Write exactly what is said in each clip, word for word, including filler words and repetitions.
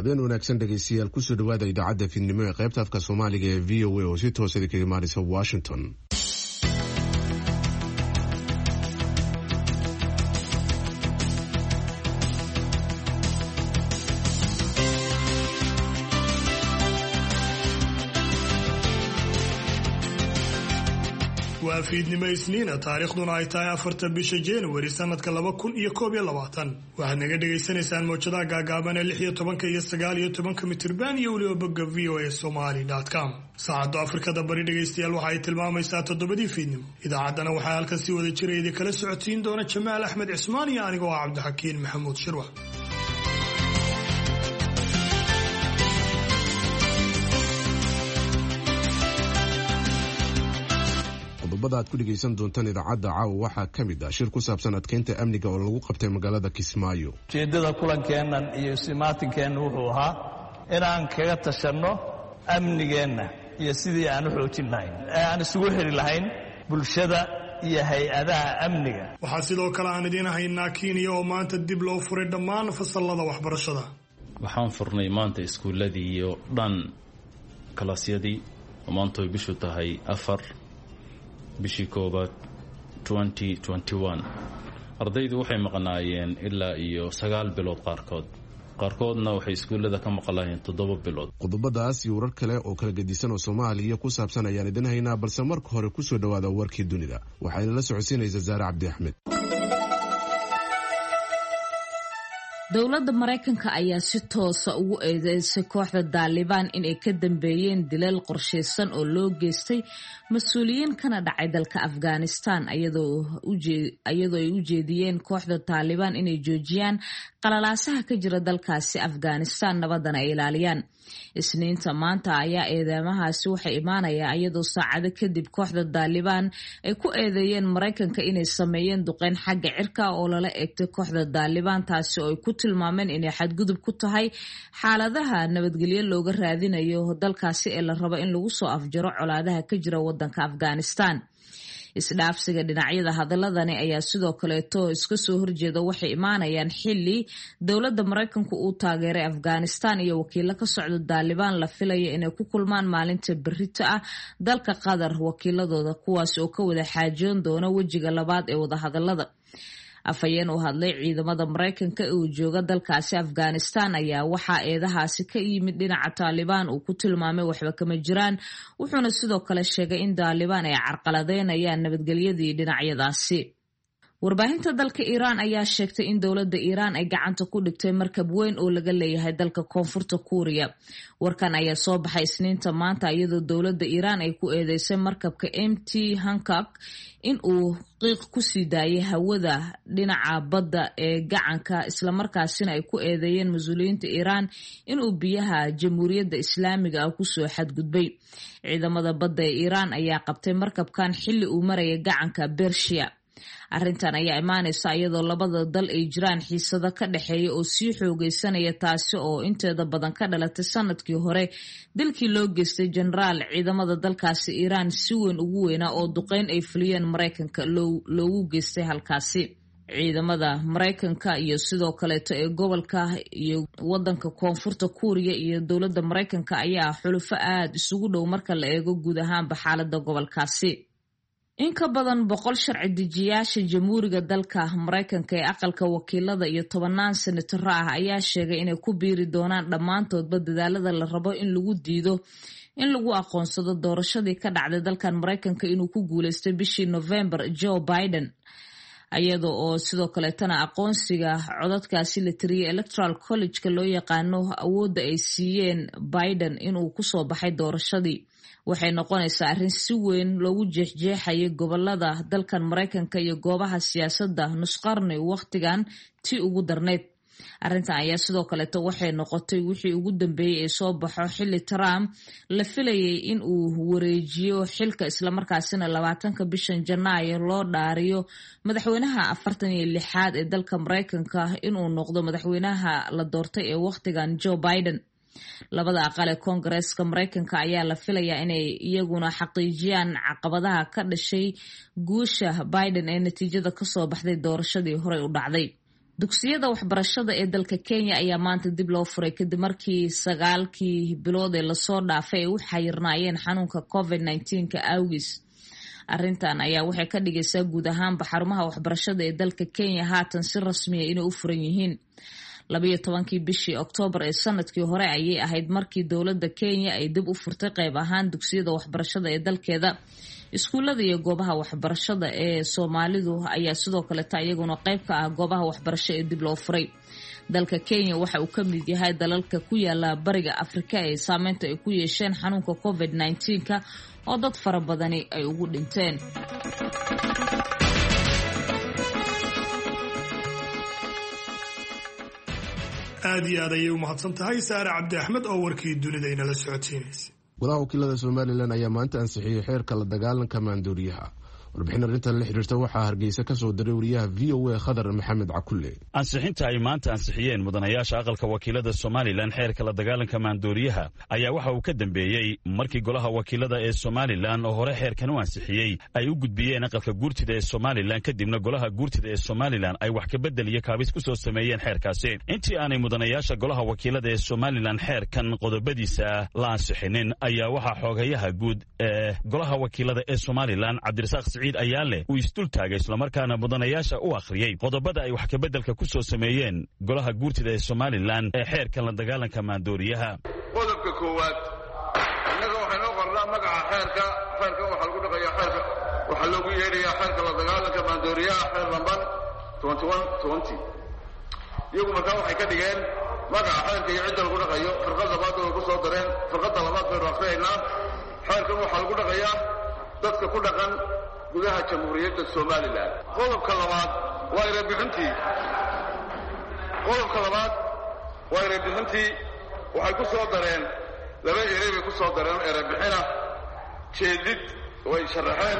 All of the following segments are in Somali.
habeen wanaagsan dhegeystayaal kusoo dhawaada idaacadda fiidnimo ee qaybta afka Soomaaliga ee V O A oo si toos ah kaga imaanaysa Washington. waa fiidnimo isniina taariikhduna ay tahay afarta bisha January sanadka laba kun iyo koob iyo labaatan waxaad naga dhageysanaysaan mowjadaha gaagaaban ee lix iyo tobanka iyo sagaal iyo tobanka mitirban iyo weliba bogga v o a somali dot com. saacadda Afrikada bari dhegeystayaal waxa ay tilmaamaysaa toddobadii fiidnimo. idaacaddana waxaa halkan si wada jira idin kala socotiin doona Jamaal Axmed Cismaan iyo anigoo ah Cabdixakiin Maxamuud Shirwax. qodobada aad ku dhageysan doontaan idaacadda caawa waxaa ka mid ah shir ku saabsan adkeynta amniga oo lagu qabtay magaalada Kismaayo. ujeedada kulankeennan iyo simaatinkeena wuxuu ahaa inaan kaga tashanno amnigeenna iyo sidii aan u xoojin lahayn ee aan isugu xiri lahayn bulshada iyo hay-adaha amniga. waxaa sidoo kale aan idiin haynaa Kenya oo maanta dib loo furay dhammaan fasallada waxbarashada. waxaan furnay maanta iskuuladii iyo dhan kalaasyadii oo maanta ay bishu tahay afar bishii koobaad twenty twenty-one. ardaydu waxay maqnaayeen ilaa iyo sagaal bilood qaarkood qaarkoodna waxay iskuullada ka maqlaayeen toddoba bilood. qodobadaas iyo warar kale oo kala gedisan oo Soomaaliya ku saabsan ayaan idin haynaa, balse marka hore ku soo dhawaada warkii dunida. waxayna la socodsiinaysaa Zaara Cabdi Axmed. dowladda Mareykanka ayaa si toos ah ugu eedeysay kooxda Taliban in ay ka dambeeyeen dilal qorsheysan oo loo geystay mas'uuliyiin kana dhacay dalka Afghanistan iyadoo iyadoo ay u jeediyeen kooxda Taliban inay joojiyaan qalalaasaha ka jira dalkaasi Afghanistan nabadana ay ilaaliyaan. isniinta maanta ayaa eedeymahaasi waxay imaanayaan iyadoo saacado kadib kooxda Taliban ay ku eedeeyeen Mareykanka inay sameeyeen duqeyn xagga cirka oo lala eegtay kooxda Taliban taasi oo ay ku tilmaameen inay xadgudub ku tahay xaaladaha nabadgelyo looga raadinayo dalkaasi ee la rabo in lagu soo afjaro colaadaha ka jira wadanka Afghanistan. isdhaafsiga dhinacyada hadaladani ayaa sidoo kaleeto iska soo horjeeda waxay imaanayaan xilli dowladda Mareykanku uu taageeray Afghanistan iyo wakiilo ka socda Taliban la filayo inay ku kulmaan maalinta berrito ah dalka Qatar wakiiladooda kuwaas oo ka wada xaajoon doona wajiga labaad ee wada hadalada. afayeen u hadlay ciidamada Mareykanka ee jooga dalkaasi Afghanistan ayaa waxa eedahaasi ka yimid dhinaca Taliban uu ku tilmaamay waxba kama jiraan, wuxuuna sidoo kale sheegay in Taliban ay carqaladeynayaan nabadgelyadii dhinacyadaasi. warbaahinta dalka Iran ayaa sheegtay in dowladda Iran ay gacanta ku dhigtay markab weyn oo laga leeyahay dalka Koonfurta Kuuriya. warkan ayaa soo baxay isniinta maanta iyadoo dowladda Iran ay ku eedeysay markabka M T Hancock in uu qiiq ku sii daayay hawada dhinaca badda ee gacanka, isla markaasina ay ku eedeeyeen mas'uuliyiinta Iran in uu biyaha Jamhuuriyadda Islaamiga ah ku soo xadgudbay. ciidamada badda ee Iran ayaa qabtay markabkan xilli uu marayay gacanka Persia. arrintan ayaa imaanaysa iyadoo labada dal ay jiraan xiisado ka dhaxeeya oo sii xoogeysanaya, taasi oo inteeda badan ka dhalatay sanadkii hore dilkii loo geystay jenaraal ciidamada dalkaasi Iran si weyn ugu weynaa oo duqeyn ay fuliyeen Mareykanka loogu geystay halkaasi. ciidamada Mareykanka iyo sidoo kaleeto ee gobolka iyo wadanka Koonfurta Kuuriya iyo dowladda Mareykanka ayaa xulufo aad isugu dhow marka la eego guud ahaanba xaaladda gobolkaasi. in ka badan boqol sharci dejiyaasha jamhuuriga dalka Mareykanka ee aqalka wakiilada iyo tobanaan senator ah ayaa sheegay inay ku biiri doonaan dhammaantoodba dadaalada la rabo in lagu diido in lagu aqoonsado doorashadii ka dhacday dalkan Mareykanka inuu ku guuleystay bishii November Joe Biden, iyadoo oo sidoo kaleetana aqoonsiga codadkaasi la tiriyay Electoral College-ka loo yaqaano awoodda ay siiyeen Biden inuu ku soo baxay doorashadii. waxay noqonaysaa arrin si weyn loogu jeexjeexayay gobolada dalkan Mareykanka iyo goobaha siyaasadda nusqarni waqtigan tii ugu darneyd. arrintan ayaa sidoo kaleeto waxay noqotay wixii ugu dambeeyay ee soo baxo xilli Trump la filayay in uu wareejiyo xilka islamarkaasina labaatanka bishan Janaayo loo dhaariyo madaxweynaha afartan iyo lixaad ee dalka Mareykanka inuu noqdo madaxweynaha la doortay ee waqtigan Joe Biden. labada aqal ee Koongareeska Mareykanka ayaa la filayaa inay iyaguna xaqiijiyaan caqabadaha ka dhashay guusha Biden ee natiijada ka soo baxday doorashadii hore u dhacday. dugsiyada waxbarashada ee dalka Kenya ayaa maanta dib loo furay kadib markii sagaalkii bilood ee lasoo dhaafay ay u xayirnaayeen xanuunka covid nineteen ka awgis. Arrintan ayaa waxay ka dhigaysaa guud ahaanba xarumaha waxbarashada ee dalka Kenya haatan si rasmi ah inay u furan yihiin. labiyo tobankii bishii Oktoobar ee sanadkii hore ayay ahayd markii dowladda Kenya ay dib u furtay qayb ahaan dugsiyada waxbarashada ee dalkeeda. Iskuulada iyo goobaha waxbarashada ee Soomaalidu ayaa sidoo kale ta iyaguna qayb ka ah goobaha waxbarasho ee dib loo furay. Dalka Kenya waxa uu ka mid yahay dalalka ku yaala bariga Afrika ee saameynta ay ku yeesheen xanuunka covid nineteen ka oo dad fara badani ay ugu dhinteen. aad iyo aad ayay u mahadsan tahay Saare Cabdi Axmed oo warkii dunida inala socodsiinaysay. golaha wakiilada Somaliland ayaa maanta ansixiyay xeerka la dagaalanka maandooriyaha. warbixin arrintan la xiriirta waxaa Hargeysa ka soo diray wariyaha V O A Khadar Maxamed Cakulle. ansixinta ay maanta ansixiyeen mudanayaasha aqalka wakiilada Somaliland xeerka la dagaalanka maandooriyaha ayaa waxa uu ka dambeeyay markii golaha wakiilada ee Somaliland oo hore xeerkan u ansixiyay ay u gudbiyeen aqalka guurtida ee Somaliland kadibna golaha guurtida ee Somaliland ay wax ka bedel iyo kaabis ku soo sameeyeen xeerkaasi. intii aanay mudanayaasha golaha wakiilada ee Somaliland xeerkan qodobadiisa la ansixinin ayaa waxa xoogayaha guud ee golaha wakiilada ee Somaliland Cabdirasaaq ayaa leh uu isdul taagay isla markaana mudanayaasha u akhriyay qodobada ay wax ka bedelka ku soo sameeyeen golaha guurtida ee Somaliland ee xeerkan la dagaalanka maandooriyaha. qodobka koowaad annaga waxaynu qornaa magaca xeerka xeerka waxa lagu dhaqayaa xeerka waxa loogu yeedhayaa xeerka la dagaalanka maandooriyaha xeer lambar twenty-one twenty. iyagu markaa waxay ka dhigeen magaca xeerka iyo cidda lagu dhaqayo farqada labaad oo ku soo dareen farqada labaad baynu akhriyaynaa. xeerkan waxa lagu dhaqayaa dadka ku dhaqan gudaha jamhuuriyadda Somaliland. qodobka labaad waa erebixintii qodobka labaad waa erebixintii waxay ku soo dareen laba erey bay ku soo dareen erebixina jeedid way sharaxeen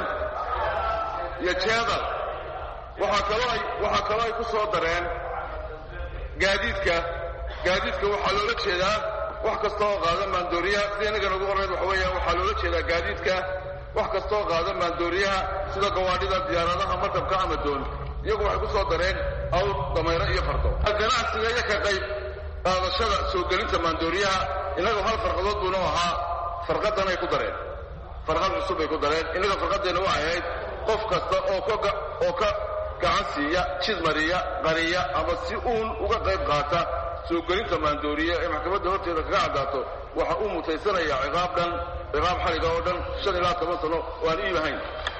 iyo jeedal. waxaa kaloo ay waxaa kaloo ay ku soo dareen gaadiidka gaadiidka waxaa loola jeedaa wax kasta oo qaada maandooriyaha sida inaga nagu qorneed waxa weeyaan waxaa loola jeedaa gaadiidka wax kasta oo qaada maandooriyaha sida gawaadhida diyaaradaha markabka ama doon. iyagu waxay ku soo dareen awr dameero iyo fardo. ganacsiga iyo ka qayb qaadashada soo gelinta maandooriyaha inagu hal farqadood buuna ahaa farqadan ay ku dareen farqad cusub ay ku dareen. inaga farqadeena waxay ahayd qof kasta oo ka oo ka gacan siiya jidmariya qariya ama si uun uga qayb qaata soo gelinta maandooriya ee maxkamadda horteeda kaga cadaato waxa uu mutaysanayaa ciqaab dhan ciqaab xaliga oo dhan shan ilaa toban sano oo aan iibahayn.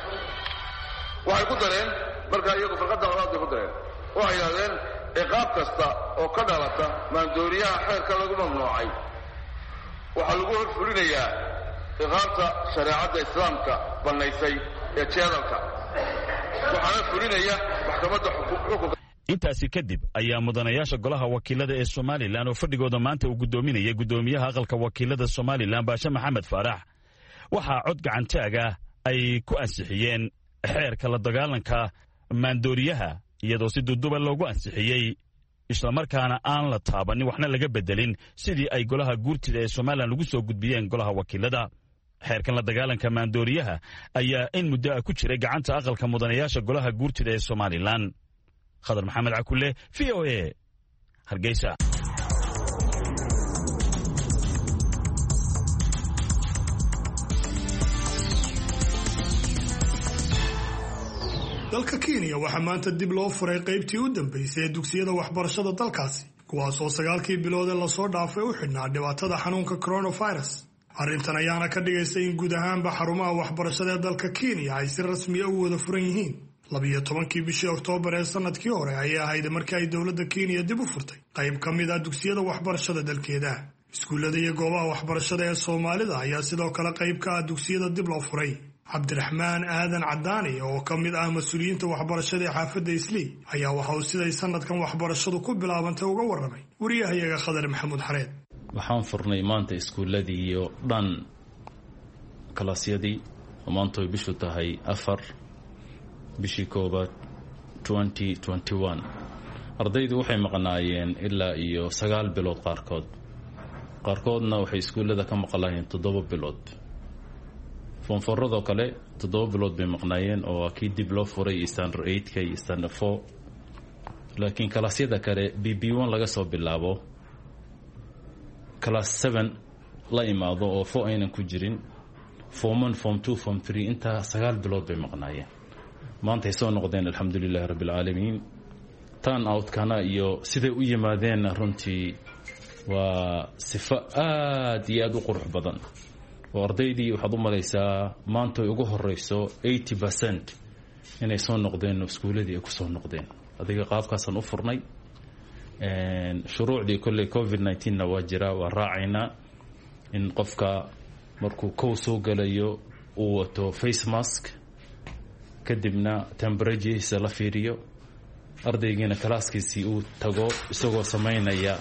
waxay ku dareen markaa iyagu farqadda labaad bay ku dareen waxay yidhahdeen ciqaab kasta oo ka dhalata maandooriyaha xeerka lagu mamnuucay waxaa lagu horfulinayaa ciqaabta shareecadda islaamka bannaysay ee jeedalka waxaana fulinaya maxkamadda xukunka. intaasi kadib ayaa mudanayaasha golaha wakiilada ee Somaliland oo fadhigooda maanta uu gudoominayay gudoomiyaha aqalka wakiilada Somaliland Baasha Maxamed Faarax waxaa cod gacantaaga ay ku ansixiyeen xeerka la dagaalanka maandooriyaha iyadoo si duduba loogu ansixiyay isla markaana aan la taabanin waxna laga bedelin sidii ay golaha guurtida ee Somaliland ugu soo gudbiyeen golaha wakiilada. xeerkan la dagaalanka maandooriyaha ayaa in muddo ah ku jiray gacanta aqalka mudanayaasha golaha guurtida ee Somaliland. Khadar Maxamed Cakulle V O A Hargeysa. dalka Kenya waxaa maanta dib loo furay qaybtii u dambeysay ee dugsiyada waxbarashada dalkaasi kuwaas oo sagaalkii bilood ee lasoo dhaafay u xidhnaa dhibaatada xanuunka coronavirus. arrintan ayaana ka dhigaysay in guud ahaanba xarumaha waxbarashada ee dalka Kenya ay si rasmi ah u wada furan yihiin. labiyo tobankii bishii Oktoobar ee sanadkii hore ayay ahayd markii ay dowladda Kenya dib u furtay qayb ka mid ah dugsiyada waxbarashada dalkeeda. iskuulada iyo goobaha waxbarashada ee Soomaalida ayaa sidoo kale qayb ka ah dugsiyada dib loo furay. Cabdiraxmaan Aadan Cadaani oo ka mid ah mas'uuliyiinta waxbarashada ee xaafadda Islii ayaa waxa uu siday sanadkan waxbarashadu ku bilaabantay uga warramay wariyahayaga Khadar Maxamuud Xareed. waxaan furnay maanta iskuuladii iyo dhan kalaasyadii oo maanta ay bishu tahay afar bishii koobaad twenty twenty-one. ardaydu waxay maqnaayeen ilaa iyo sagaal bilood qaarkood qaarkoodna waxay iskuullada ka maqlaayeen toddoba bilood. foonforadoo kale toddoba bilood bay maqnaayeen oo kii dib loo furay standard eight ka iyo standard four. laakiin kalaasyada kale b b one laga soo bilaabo class seven la imaado oo four aynan ku jirin, form one form two form three intaa sagaal bilood bay maqnaayeen. maanta ay soo noqdeen alxamdulilahi rabbi alcaalamiin. turn outkana iyo siday u yimaadeenna runtii waa sifo aad iyo aad u qurux badan oo ardaydii waxaad u malaysaa maanta ay ugu horeyso eighty percent inay soo noqdeen oo iskuuladii ay ku soo noqdeen. adiga qaabkaasaan u furnay. shuruucdii kolley covid nineteenna waa jira, waa raacaynaa in qofka markuu kow soo galayo uu wato face mask, kadibna temperaturehiisa la fiiriyo, ardaygiina kalaaskiisii uu tago isagoo samaynaya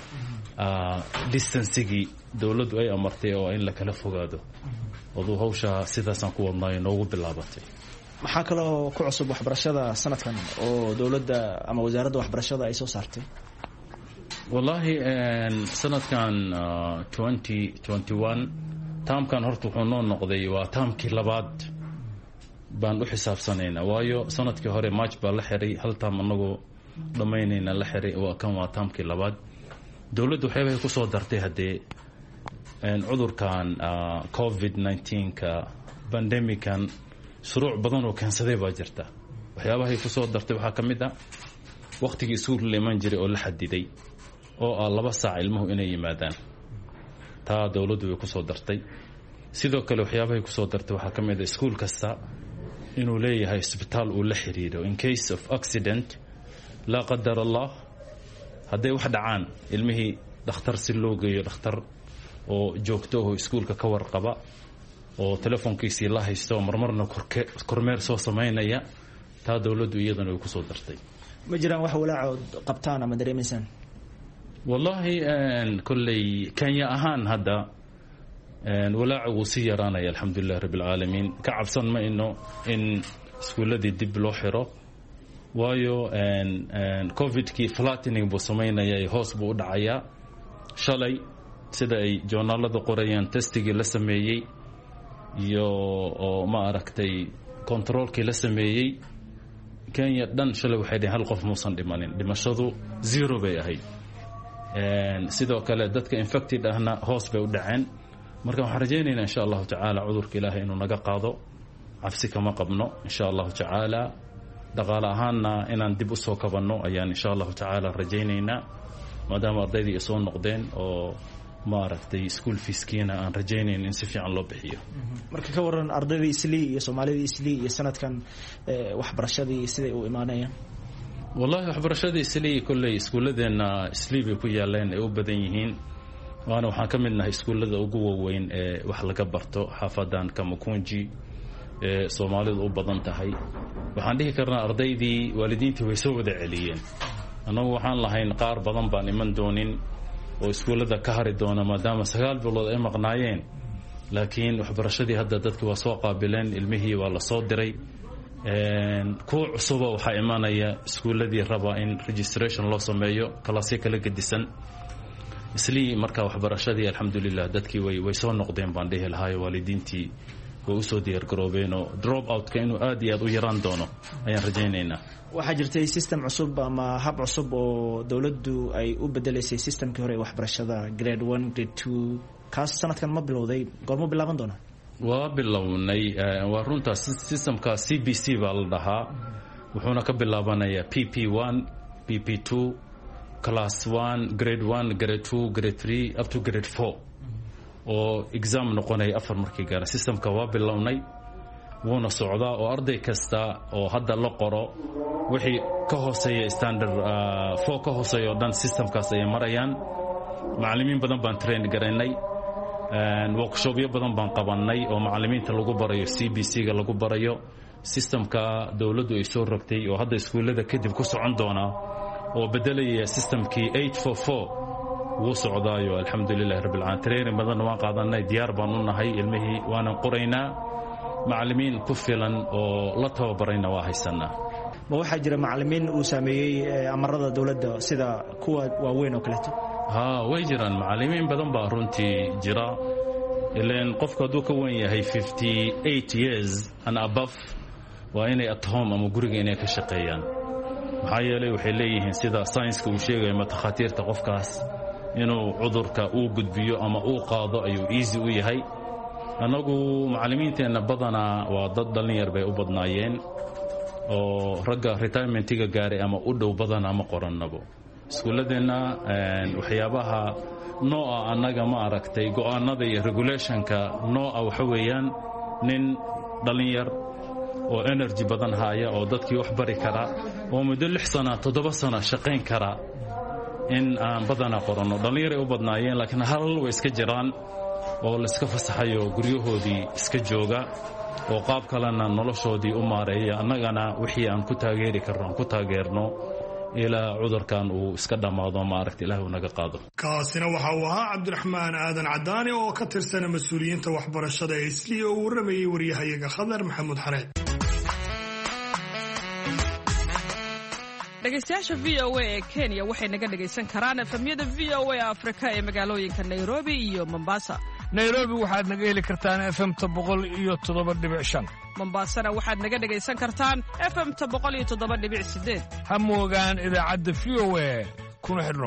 distancigii dowladdu ay amartay oo in la kala fogaado. aduu hawshaa sidaasaan ku wadnaayo noogu bilaabatay. maxaa kaloo ku cusub waxbarashada sanadkan oo dowladda ama wasaaradda waxbarashada ay soo saartay? wallaahi sanadkan twenty twenty-one taamkan horta wuxuu noo noqday waa taamkii labaad baan u xisaabsanaynaa, waayo sanadkii hore march baa la xiray, hal taam anagoo dhammaynayna la xiray, waa kan waa taamkii labaad. dowladdu waxyaabahay ku soo dartay haddee cudurkan covid nineteenka bandemican shuruuc badan oo keensaday baa jirta. waxyaabahay ku soo dartay waxaa ka mid ah wakhtigii iskuulka la iman jiray oo la xadiday oo ah laba saac ilmuhu inay yimaadaan. taa dowladdu way ku soo dartay. sidoo kale waxyaabahay ku soo dartay waxaa ka mid ah iskuul kasta inuu leeyahay isbitaal uu la xiriiro in case of accident, laa qadar allah, hadday wax dhacaan ilmihii dhakhtar si loo geeyo, dhakhtar oo joogto oo iskuulka ka warqaba oo telefoonkiisii la haysto marmarna kormeer soo samaynaya. taa dowladdu iyadana way ku soo dartay. ma jiraan wax walaacood qabtaan ama dareemaysaan? wallaahi kolley kenya ahaan hadda walaaca wuu sii yaraanaya alxamdulilahi rabbi alcaalamiin. ka cabsan ma ino in iskuulladii dib loo xiro, waayo covidkii flattening buu samaynaya, hoos buu u dhacayaa. shalay sida ay joornaalada qorayaan testigii la sameeyey iyo oo ma aragtay controolkii la sameeyey kenya dhan shalay waxay dhaheen hal qof muusan dhimanin, dhimashadu zero bay ahayd. sidoo kale dadka infected ahna hoos bay u dhaceen. marka waxaan rajaynaynaa insha allahu tacaala cudurka ilaahay inuu naga qaado, cabsi kama qabno insha allahu tacaala. dhaqaale ahaanna inaan dib u soo kabanno ayaan insha allahu tacaala rajaynaynaa, maadaama ardaydii ay soo noqdeen oo ma aragtay school feeskiina aan rajaynayn in si fiican loo bixiyo. marka ka waran ardaydii islii iyo soomaalidii islii iyo sanadkan waxbarashadii siday u imaanayaan? wallahi waxbarashadii islii kolley iskuulladeenna islii bay ku yaaleen ay u badan yihiin, waana waxaan ka mid nahay iskuullada ugu waaweyn ee wax laga barto xaafadan Kamakunji ee Soomaalidu u badan tahay. waxaan dhihi karnaa ardaydii waalidiintii way soo wada celiyeen. annagu waxaan lahayn qaar badan baan iman doonin oo iskuullada ka hari doona maadaama sagaal bilood ay maqnaayeen, laakiin waxbarashadii hadda dadkii waa soo qaabileen, ilmihii waa la soo diray. kuwa cusuba waxaa imanaya iskuulladii rabaa in registration loo sameeyo, kalaasyo kala gedisan. islii marka waxbarashadii alxamdulilah dadkii way way soo noqdeen baan dhihi lahaay. waalidiintii way usoo diyaargaroobeen oo drop outka inuu aad iyo aad u yaraan doono ayaan rajaynaynaa. waxaa jirtay system cusub ama hab cusub oo dowladdu ay u bedelaysay systemkii hore ee waxbarashada grade one grade two, kaas sanadkan ma bilowday? goormuu bilaaban doonaa? waa bilownay. waa runtaa systemka c b c baa la dhahaa. wuxuuna ka bilaabanayaa p p one p p two class one grade one grade two grade three up to grade four oo exam noqonaya afar markii gaara. systemka waa bilownay wuuna socdaa oo arday kasta oo hadda la qoro wixii ka hooseeya standard four ka hooseeya oo dhan systemkaas ay marayaan. macallimiin badan baan train garaynay, workshopyo badan baan qabanay oo macallimiinta lagu barayo c b c ga lagu barayo. systemka dowladdu ay soo rogtay oo hadda iskuullada kadib ku socon doona oo bedelaya systemkii eight four four wuu socdaayo alxamdulilahi rabbil caalamiin. training badan waan qaadanay, diyaar baan u nahay, ilmihii waanan qoraynaa, macallimiin ku filan oo la tababarayna waa haysanaa. ma waxaa jira macallimiin uu saameeyey amarada dowladda sida kuwa waaweyn oo kaleeto? ha way jiraan macallimiin badan baa runtii jira. ileen qofku hadduu ka weyn yahay fifty eight years and above waa inay at home ama guriga inay ka shaqeeyaan. maxaa yeelay waxay leeyihiin sida saynska uu sheegaya matakhaatiirta qofkaas inuu cudurka uu gudbiyo ama uu qaado ayuu easy u yahay. annagu macallimiinteenna badanaa waa dad dhallinyar bay u badnaayeen oo ragga retirementiga gaaray ama u dhow badanaa ma qorannabo. iskuulladeenna waxyaabaha nooca annaga ma aragtay go'aanada iyo regulationka nooca waxa weeyaan nin dhallinyar oo energy badan haya oo dadkii wax bari kara oo muddo lix sana toddoba sana shaqayn kara in aan badanaa qoranno. dhallinyaray u badnaayeen laakiin halal way iska jiraan oo la iska fasaxayo guryahoodii iska jooga oo qaab kalena noloshoodii u maareeya. annagana wixii aan ku taageeri karno aan ku taageerno ilaa cudurkan uu iska dhammaado maaragta ilaah uu naga qaado. kaasina waxa uu ahaa cabdiraxmaan aadan cadaani oo ka tirsan mas-uuliyiinta waxbarashada ee isliya oo warramayay waryahayaga khadar maxamuud xareed. dhegaystayaasha v o a ee Kenya waxay naga dhagaysan karaan efemyada v o a Afrika ee magaalooyinka Nairobi iyo Mombasa. Nairobi waxaad naga heli kartaan F M boqol iyo toddoba dhibic shan. Mombasana waxaad naga dhagaysan kartaan F M boqol iyo toddoba dhibic sideed. Ha moogaan idaacadda V O A kuna xidhnow.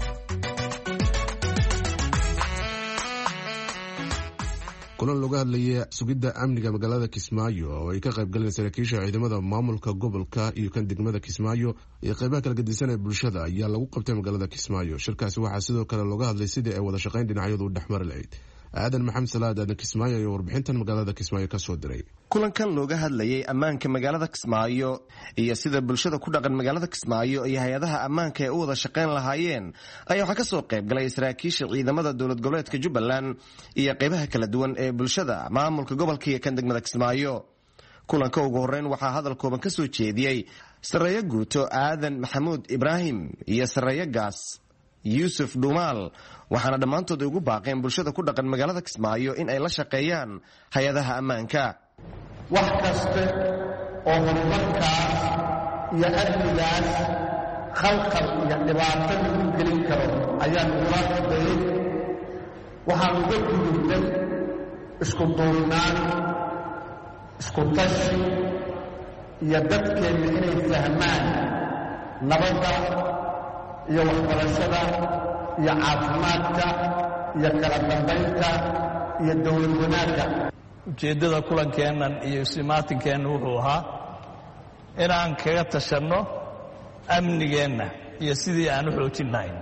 kulan looga hadlayay sugidda amniga magaalada Kismaayo oo ay ka qayb galeen saraakiisha ciidamada maamulka gobolka iyo kan degmada Kismaayo iyo qaybaha kala gedisan ee bulshada ayaa lagu qabtay magaalada Kismaayo. shirkaasi waxaa sidoo kale looga hadlay sidii ay wada shaqayn dhinacyadu u dhexmari lahayd. aadan maxamed salaad aadan Kismaayo iyo warbixintan magaalada Kismaayo ka soo diray. kulankan looga hadlayay ammaanka magaalada Kismaayo iyo sida bulshada ku dhaqan magaalada Kismaayo iyo hay'adaha ammaanka ee u wada shaqayn lahaayeen ayaa waxa ka soo qayb galay saraakiisha ciidamada dowlad goboleedka Jubbaland iyo qaybaha kala duwan ee bulshada maamulka gobolka iyo kan degmada Kismaayo. kulanka ugu horeyn waxaa hadal kooban ka soo jeediyay Sareeyo Guuto Aadan Maxamuud Ibraahim iyo Sareeyo Gaas Yusuf Dumaal waxaana dhammaantood ugu baaqeen bulshada ku dhaqan magaalada Kismaayo in ay la shaqeeyaan hay'adaha ammaanka. wax kasta oo horumarkaas iyo amnigaas khalkhal iyo dhibaato lagu gelin karo ayaan ula shaqeeyey. waxaan uga gudubnay isku duubnaan, isku tashi iyo dadkeenna inay fahmaan nabadda iyo waxbarashada iyo caafimaadka iyo kala dambaynta iyo dowlad wanaagga. ujeeddada kulankeennan iyo istimaatinkeena wuxuu ahaa inaan kaga tashanno amnigeenna iyo sidii aan u xoojin lahayn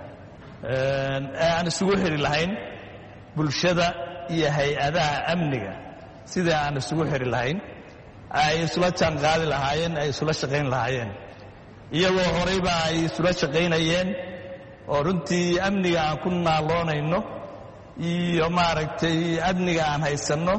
ee aan isugu xiri lahayn bulshada iyo hay-adaha amniga sidii aan isugu xiri lahayn ay isula jaan qaadi lahaayeen ay isula shaqayn lahaayeen iyagoo horeyba ay isula shaqaynayeen oo runtii amniga aan ku naaloonayno iyo maaragtay amniga aan haysanno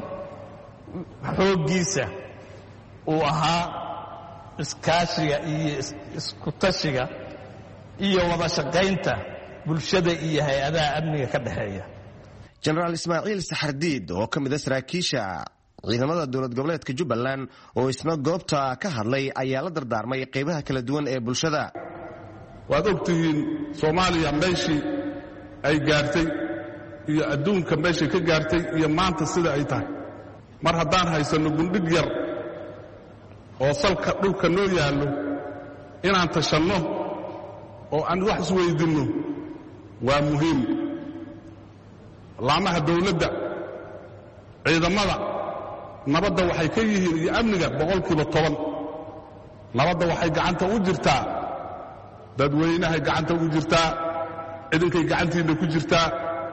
xooggiisa uu ahaa iskaashiga iyo isku tashiga iyo wada shaqaynta bulshada iyo hay-adaha amniga ka dhexeeya. jenaraal Ismaaciil Saxardiid oo ka mid ah saraakiisha ciidamada dowlad goboleedka Jubbaland oo isna goobta ka hadlay ayaa la dardaarmay qaybaha kala duwan ee bulshada. waad ogtihiin Soomaaliya meeshii ay gaartay iyo adduunka meeshii ka gaartay iyo maanta sida ay tahay. mar haddaan haysano gundhig yar oo salka dhulka noo yaallo inaan tashanno oo aan wax isweydinno waa muhiim. laamaha dawladda ciidamada nabadda waxay ka yihiin iyo amniga boqolkiiba toban. nabadda waxay gacanta u jirtaa dadweynahay gacanta ugu jirtaa, ciidankay gacantiina ku jirtaa.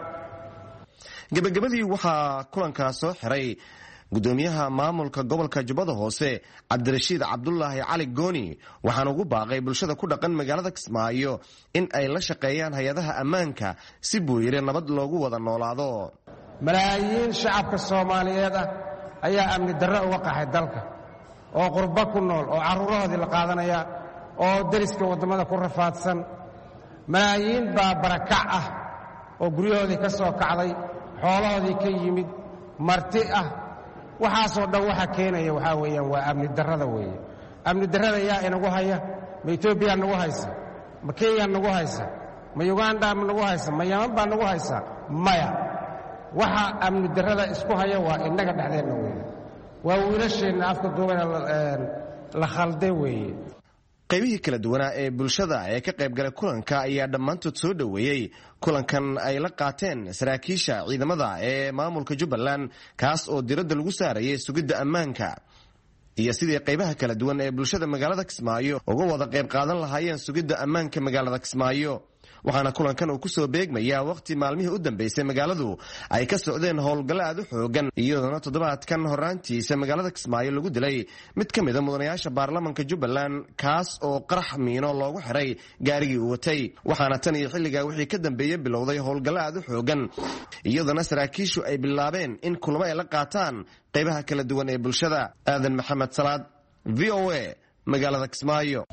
gabagabadii waxaa kulankaa soo xiray gudoomiyaha maamulka gobolka Jubbada Hoose Cabdirashiid Cabdullaahi Cali Gooni waxaana ugu baaqay bulshada ku dhaqan magaalada Kismaayo in ay la shaqeeyaan hay'adaha ammaanka si buuyire nabad loogu wada noolaado. malaayiin shacabka Soomaaliyeed ah ayaa amni darro uga qaxay dalka oo qurba ku nool oo caruurahoodii la qaadanaya oo dariska wadamada ku rafaadsan. malaayiin baa barakac ah oo guryahoodii ka soo kacday, xoolahoodii ka yimid, marti ah. waxaasoo dhan waxa keenaya waxaa weeyaan waa amni darrada weeye. amni darrada yaa inagu haya? ma Etoobiya nagu haysa? ma Kenya nagu haysa? ma Uganda nagu haysa? ma Yemen baa nagu haysa? maya. waxa amni darrada isku haya waa innaga dhexdeenna weeye. waa wiilasheenna afka duubana la khalday weeye. qaybihii kala duwanaa ee bulshada ee ka qayb galay kulanka ayaa dhammaantood soo dhoweeyey kulankan ay la qaateen saraakiisha ciidamada ee maamulka Jubbaland kaas oo diradda lagu saarayay sugidda ammaanka iyo sidii qaybaha kala duwan ee bulshada magaalada Kismaayo uga wada qayb qaadan lahaayeen sugidda ammaanka magaalada Kismaayo. waxaana kulankan uu ku soo beegmayaa waqti maalmihii u dambeysay magaaladu ay ka socdeen howlgallo aad u xoogan iyadoo toddobaadkan horaantiisa magaalada Kismaayo lagu dilay mid ka mid ah mudanayaasha baarlamaanka Jubbaland kaas oo qarax miino loogu xiray gaarigii uu watay. waxaana tan iyo xilligaa wixii ka dambeeyay bilowday howlgallo aad u xoogan iyadoo saraakiishu ay bilaabeen in kulamo ay la qaataan qaybaha kala duwan ee bulshada. aadan maxamed salaad, V O A, magaalada Kismaayo.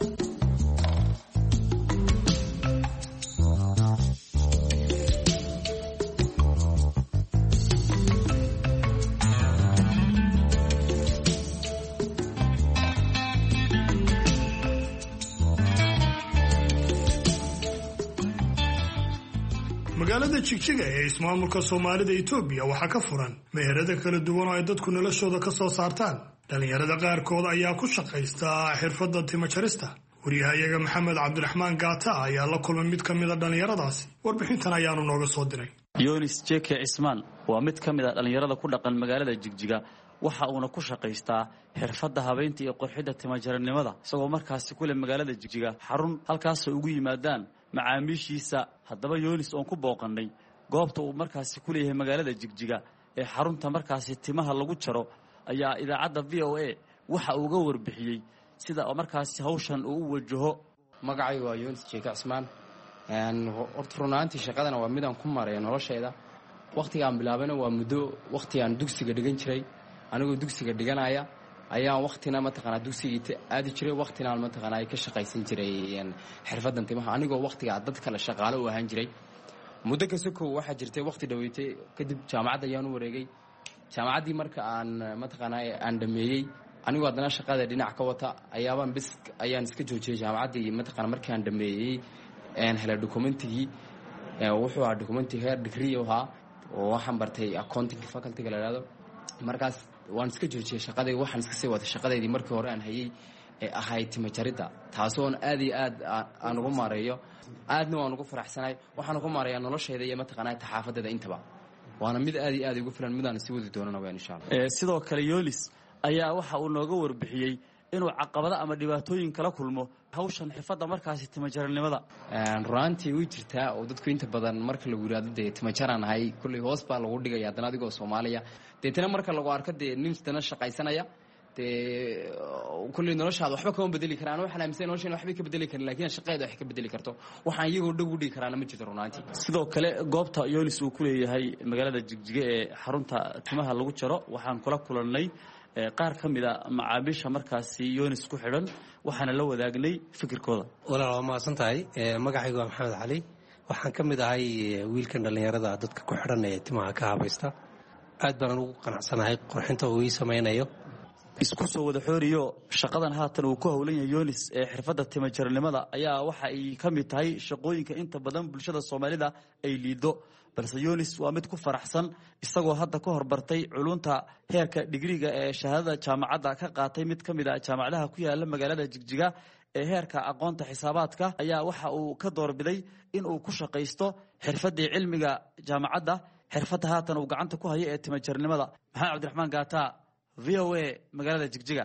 magaalada Jigjiga ee ismaamulka Soomaalida Itoobiya waxaa ka furan meherada kala duwan oo ay dadku noloshooda ka soo saartaan. dhalinyarada qaarkood ayaa ku shaqaysta xirfadda timo jarista. wariyahayaga Maxamed Cabdiraxmaan Gaata ayaa la kulmay mid ka mid ah dhalinyaradaasi. warbixintan ayaanu nooga soo diray. Yonis Jeke Ismaan waa mid ka mid ah dhalinyarada ku dhaqan magaalada Jigjiga. waxa uuna ku shaqaystaa xirfadda habeynta iyo qurxidda timo jarnimada isagoo markaasi kule magaalada Jigjiga xarun halkaas ugu yimaadaan macaamiishiisa. haddaba Yonis oon ku booqannay goobta uu markaasi ku leeyahay magaalada Jigjiga ee xarunta markaasi timaha lagu jaro ayaa idaacadda V O A waxa uu uga warbixiyey sida markaasi hawshan uu u wajaho. magacaygu waa Yonis Jeke Ismaan. horta runaantii shaqadana waa midaan ku maray noloshayda. waqtigaan bilaabayna waa muddo waqtigaan dugsiga dhigan jiray. anigoo dugsiga dhiganaya ayaan waqtina mataqaanaa dugsiga aadi jiray, waqtina mataqaanaa ay ka shaqaysan jiray xirfaddan timaha anigoo waqtiga dad kale shaqaale u ahaan jiray. muddo kasta koo waxaa jirtay waqti dhaweeytay kadib jaamacad ayaan u wareegay. jaamacaddii marka aan mataqaanaa aan dhameeyey anigoo haddana shaqada dhinac ka wata ayaabaan bis ayaan iska joojiyey jaamacaddii. mataqaanaa markii aan dhameeyey aan helay documentigii wuxuu ahaa documentig heer degree ahaa oo waxaan bartay accounting faculty-ga la yidhaahdo. markaas waan iska joojiyey shaqadii, waxaan iska sii watay shaqadeydii markii hore aan hayay ee ahayd timo jaridda, taasoon aad iyo aad aan ugu maareeyo. aadna waan ugu faraxsanahay. waxaan ugu maareeyaa noloshayda iyo mataqaanaa taxaafadeeda intaba. waana mid aad iyo aad ugu filan midaan sii wadi doonana waan insha Allah. sidoo kale Yonis ayaa waxa uu nooga warbixiyey inuu caqabado ama dhibaatooyin kala kulmo hawshan xirfadda markaasi timo jarnimada. runtii way jirtaa oo dadku inta badan marka lagu yiraahdo dee timo jaraan ahay kulli hoos baa lagu dhigaya haddana adigoo Soomaaliya deetana marka lagu arko dee nin dana shaqaysanaya dee kulli noloshaada waxba kama bedeli karaan. waxaan aaminsan noloshaada waxba ka bedeli karin laakiin shaqadeeda wax ka bedeli karto. waxaan iyagoo dhow u dhigi karaan ma jirto runtii. sidoo kale goobta Yonis uu ku leeyahay magaalada Jigjiga ee xarunta timaha lagu jaro waxaan kula kulannay qaar ka mid ah macaamiisha markaasi Yonis ku xidhan waxaana la wadaagnay fikirkooda. walaal waa mahadsan tahay. magacaygu waa Maxamed Cali. waxaan ka mid ahay wiilkan dhalinyarada dadka ku xidhan ee timaha ka habaysta. aad baan ugu qanacsanahay qurxinta uu ii samaynayo. isku soo wada xooriyo shaqadan haatan uu ku howlan yahay Yonis ee xirfadda timo jarnimada ayaa waxa ay ka mid tahay shaqooyinka inta badan bulshada Soomaalida ay liido. balse Yonis waa mid ku faraxsan isagoo hadda ka horbartay culunta heerka digriga ee shahaadada jaamacadda ka qaatay mid ka mid ah jaamacadaha ku yaala magaalada Jigjiga ee heerka aqoonta xisaabaadka ayaa waxa uu ka doorbiday in uu ku shaqaysto xirfadii cilmiga jaamacadda xirfadda haatan uu gacanta ku hayo ee timo jarnimada. Maxamed Cabdiraxmaan Gaata, V O A, magaalada Jigjiga.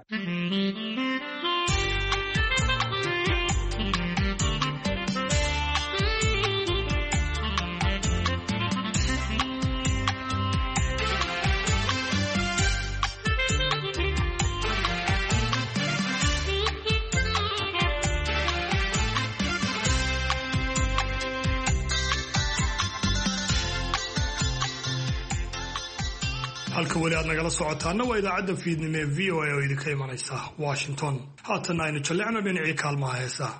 halka wali aad nagala socotaana waa idaacadda fiidnimo ee V O A oo idinka imanaysa Washington. haatan aynu jallecno dhinacii kaalmaha heesaha.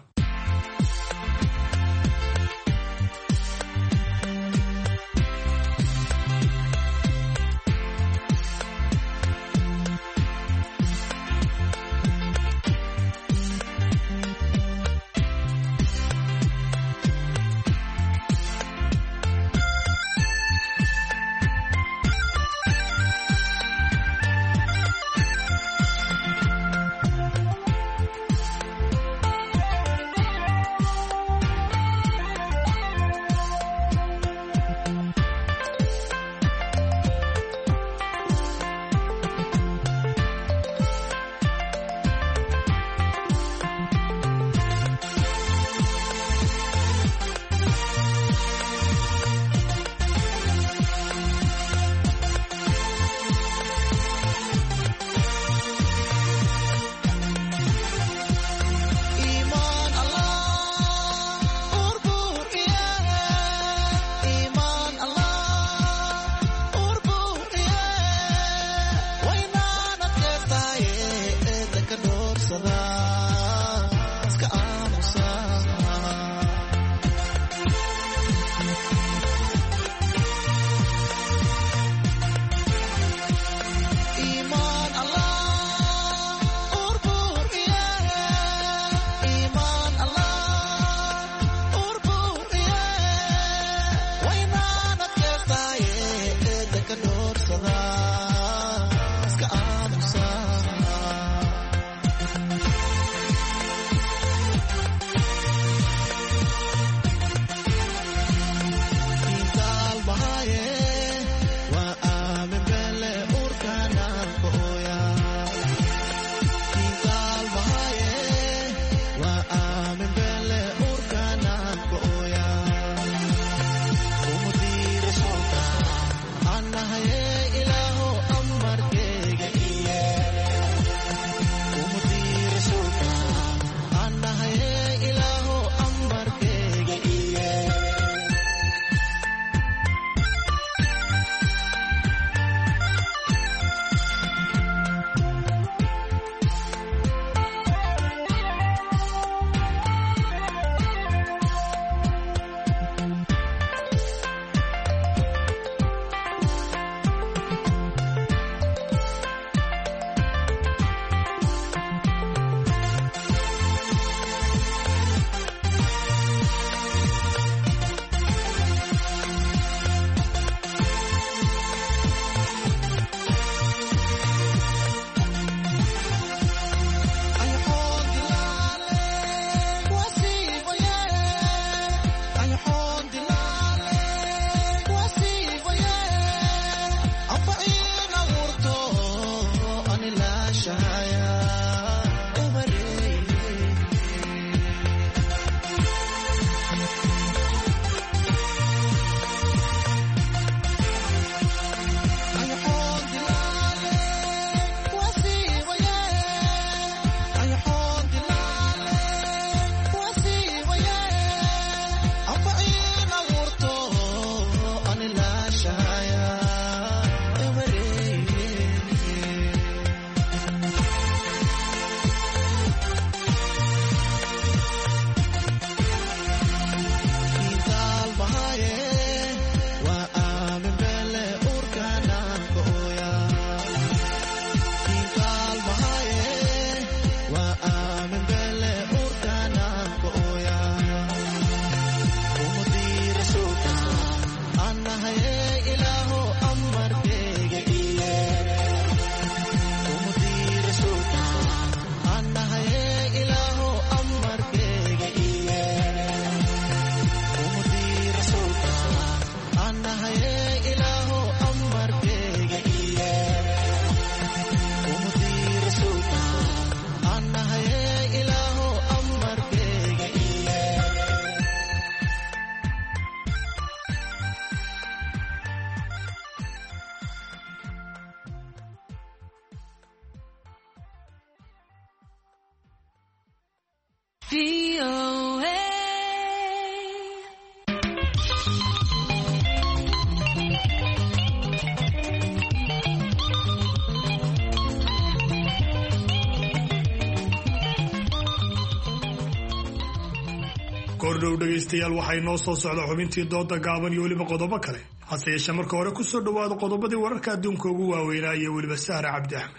kordhow dhegaystayaal waxay noo soo socda xubintii dooda gaaban iyo weliba qodobo kale hase yeeshee marka hore ku soo dhowaada qodobadii wararka adduunka ugu waaweynaa iyo weliba Sahra Cabdi Axmed.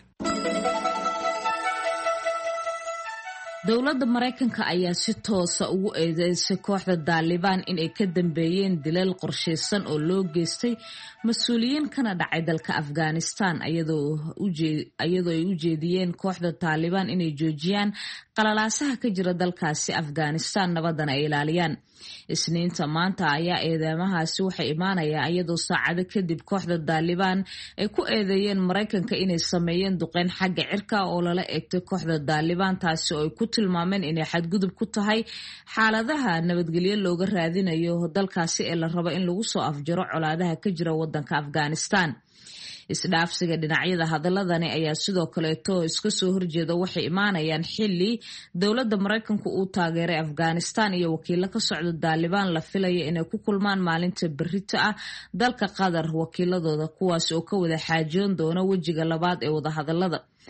dowladda Mareykanka ayaa si toos ah ugu eedeysay kooxda Taliban in ay ka dambeeyeen dilal qorsheysan oo loo geystay mas'uuliyiin kana dhacay dalka Afghanistan iyadoo iyadoo ay u jeediyeen kooxda Taliban inay joojiyaan qalalaasaha ka jira dalkaasi Afghanistan nabadana ay ilaaliyaan. Isniinta maanta ayaa eedeymahaasi waxay imaanayaan iyadoo saacado kadib kooxda Taliban ay ku eedeeyeen Mareykanka inay sameeyeen duqeyn xagga cirka oo lala eegtay kooxda Taliban taasi oo ay ku tilmaameen inay xadgudub ku tahay xaaladaha nabadgelyo looga raadinayo dalkaasi ee la rabo in lagu soo afjaro colaadaha ka jira wadanka Afghanistan. isdhaafsiga dhinacyada hadaladani ayaa sidoo kaleeto iska soo horjeeda waxay imaanayaan xilli dowladda Mareykanku uu taageeray Afghanistan iyo wakiilo ka socda Taliban la filaya inay ku kulmaan maalinta berrito ah dalka Qatar wakiiladooda kuwaas oo ka wada xaajoon doona wajiga labaad ee wada hadalada.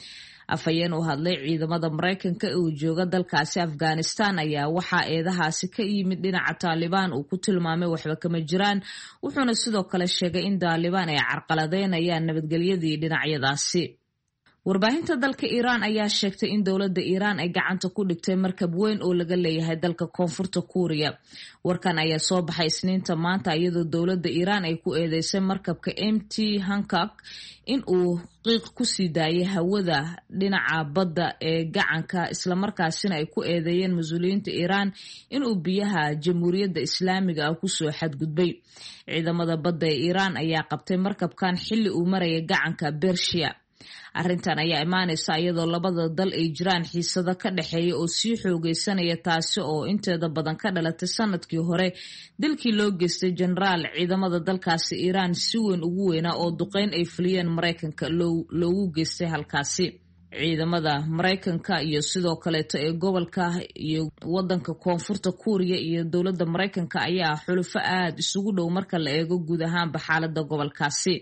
afhayeen u hadlay ciidamada Mareykanka ee uu jooga dalkaasi Afghanistan ayaa waxaa eedahaasi ka yimid dhinaca Taliban uu ku tilmaamay waxba kama jiraan wuxuuna sidoo kale sheegay in Taliban ay carqaladeynayaan nabadgelyadii dhinacyadaasi. Warbaahinta dalka Iran ayaa sheegtay in dowladda Iran ay gacanta ku dhigtay markab weyn oo laga leeyahay dalka Koonfurta Kuuriya. Warkan ayaa soo baxay Isniinta maanta iyadoo dowladda Iran ay ku eedeysay markabka M T Hancock in uu qiiq ku sii daayay hawada dhinaca badda ee gacanka isla markaasina ay ku eedeeyeen mas'uuliyiinta Iran in uu biyaha Jamhuuriyadda Islaamiga ah ku soo xadgudbay. Ciidamada badda ee Iran ayaa qabtay markabkan xilli uu marayay gacanka Persia. Arrintan ayaa imaanaysa iyadoo labada dal ay jiraan xiisado ka dhaxeeya oo sii xoogeysanaya taasi oo inteeda badan ka dhalatay sanadkii hore dilkii loo geystay jenaraal ciidamada dalkaasi Iran si weyn ugu weynaa oo duqeyn ay fuliyeen Mareykanka loogu geystay halkaasi. Ciidamada Mareykanka iyo sidoo kaleeto ee gobolka iyo wadanka Koonfurta Kuuriya iyo dowladda Mareykanka ayaa xulufo aad isugu dhow marka la eego guud ahaanba xaaladda gobolkaasi.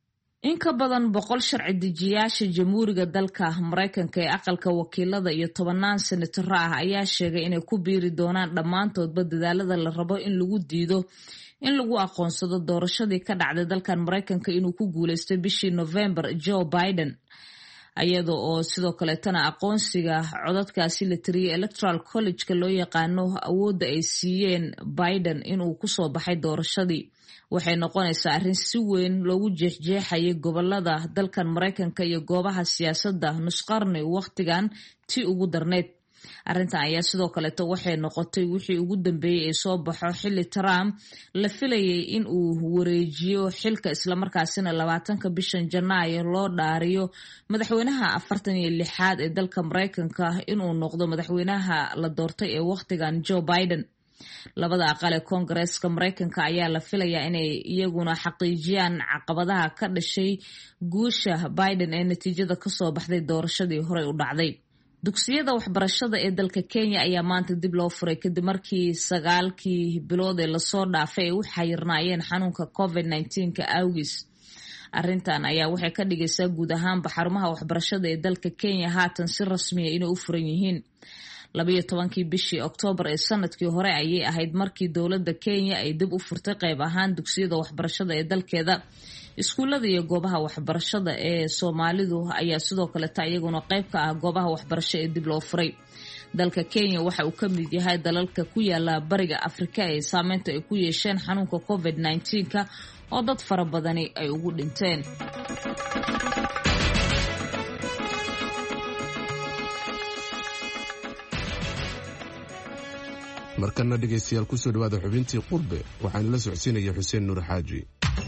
In ka badan boqol sharci dejiyaasha jamhuuriga dalka Mareykanka ee aqalka wakiilada iyo tobanaan senator ah ayaa sheegay inay ku biiri doonaan dhammaantoodba dadaalada la rabo in lagu diido in lagu aqoonsado doorashadii ka dhacday dalkan Mareykanka inuu ku guuleystay bishii November Joe Biden. Iyada oo sidoo kaleetana aqoonsiga codadkaasi la tiriyay Electoral College-ka loo yaqaano awoodda ay siiyeen Biden inuu ku soo baxay doorashadii. Waxay noqonaysaa arrin si weyn loogu jeexjeexayay gobolada dalkan Mareykanka iyo goobaha siyaasadda nusqarni waqtigan tii ugu darneed. Arrintan ayaa sidoo kaleeto waxay noqotay wixii ugu dambeeyay ee soo baxo xilli Trump la filayay in uu wareejiyo xilka isla markaasina labaatanka bishan Janaayo loo dhaariyo madaxweynaha afartan iyo lixaad ee dalka Mareykanka inuu noqdo madaxweynaha la doortay ee waqtigan Joe Biden. Labada aqal ee Koongareeska Mareykanka ayaa la filayaa inay iyaguna xaqiijiyaan caqabadaha ka dhashay guusha Biden ee natiijada ka soo baxday doorashadii hore u dhacday. Dugsiyada waxbarashada ee dalka Kenya ayaa maanta dib loo furay kadib markii sagaalkii bilood ee lasoo dhaafay ay u xayirnaayeen xanuunka COVID nineteen ka awgiis. Arrintan ayaa waxay ka dhigaysaa guud ahaanba xarumaha waxbarashada ee dalka Kenya haatan si rasmi ah inay u furan yihiin. labiyo tobankii bishii Oktoobar ee sanadkii hore ayay ahayd markii dowladda Kenya ay dib u furtay qayb ahaan dugsiyada waxbarashada ee dalkeeda. Iskuulada iyo goobaha waxbarashada ee Soomaalidu ayaa sidoo kale ta iyaguna qayb ka ah goobaha waxbarasho ee dib loo furay. Dalka Kenya waxa uu ka mid yahay dalalka ku yaala bariga Afrika ee saameynta ay ku yeesheen xanuunka COVID nineteen ka oo dad fara badani ay ugu dhinteen. markana dhegaystayaal kusoo dhawaada xubintii qurbe waxaan la socodsiinaya Xuseen Nuur Xaaji.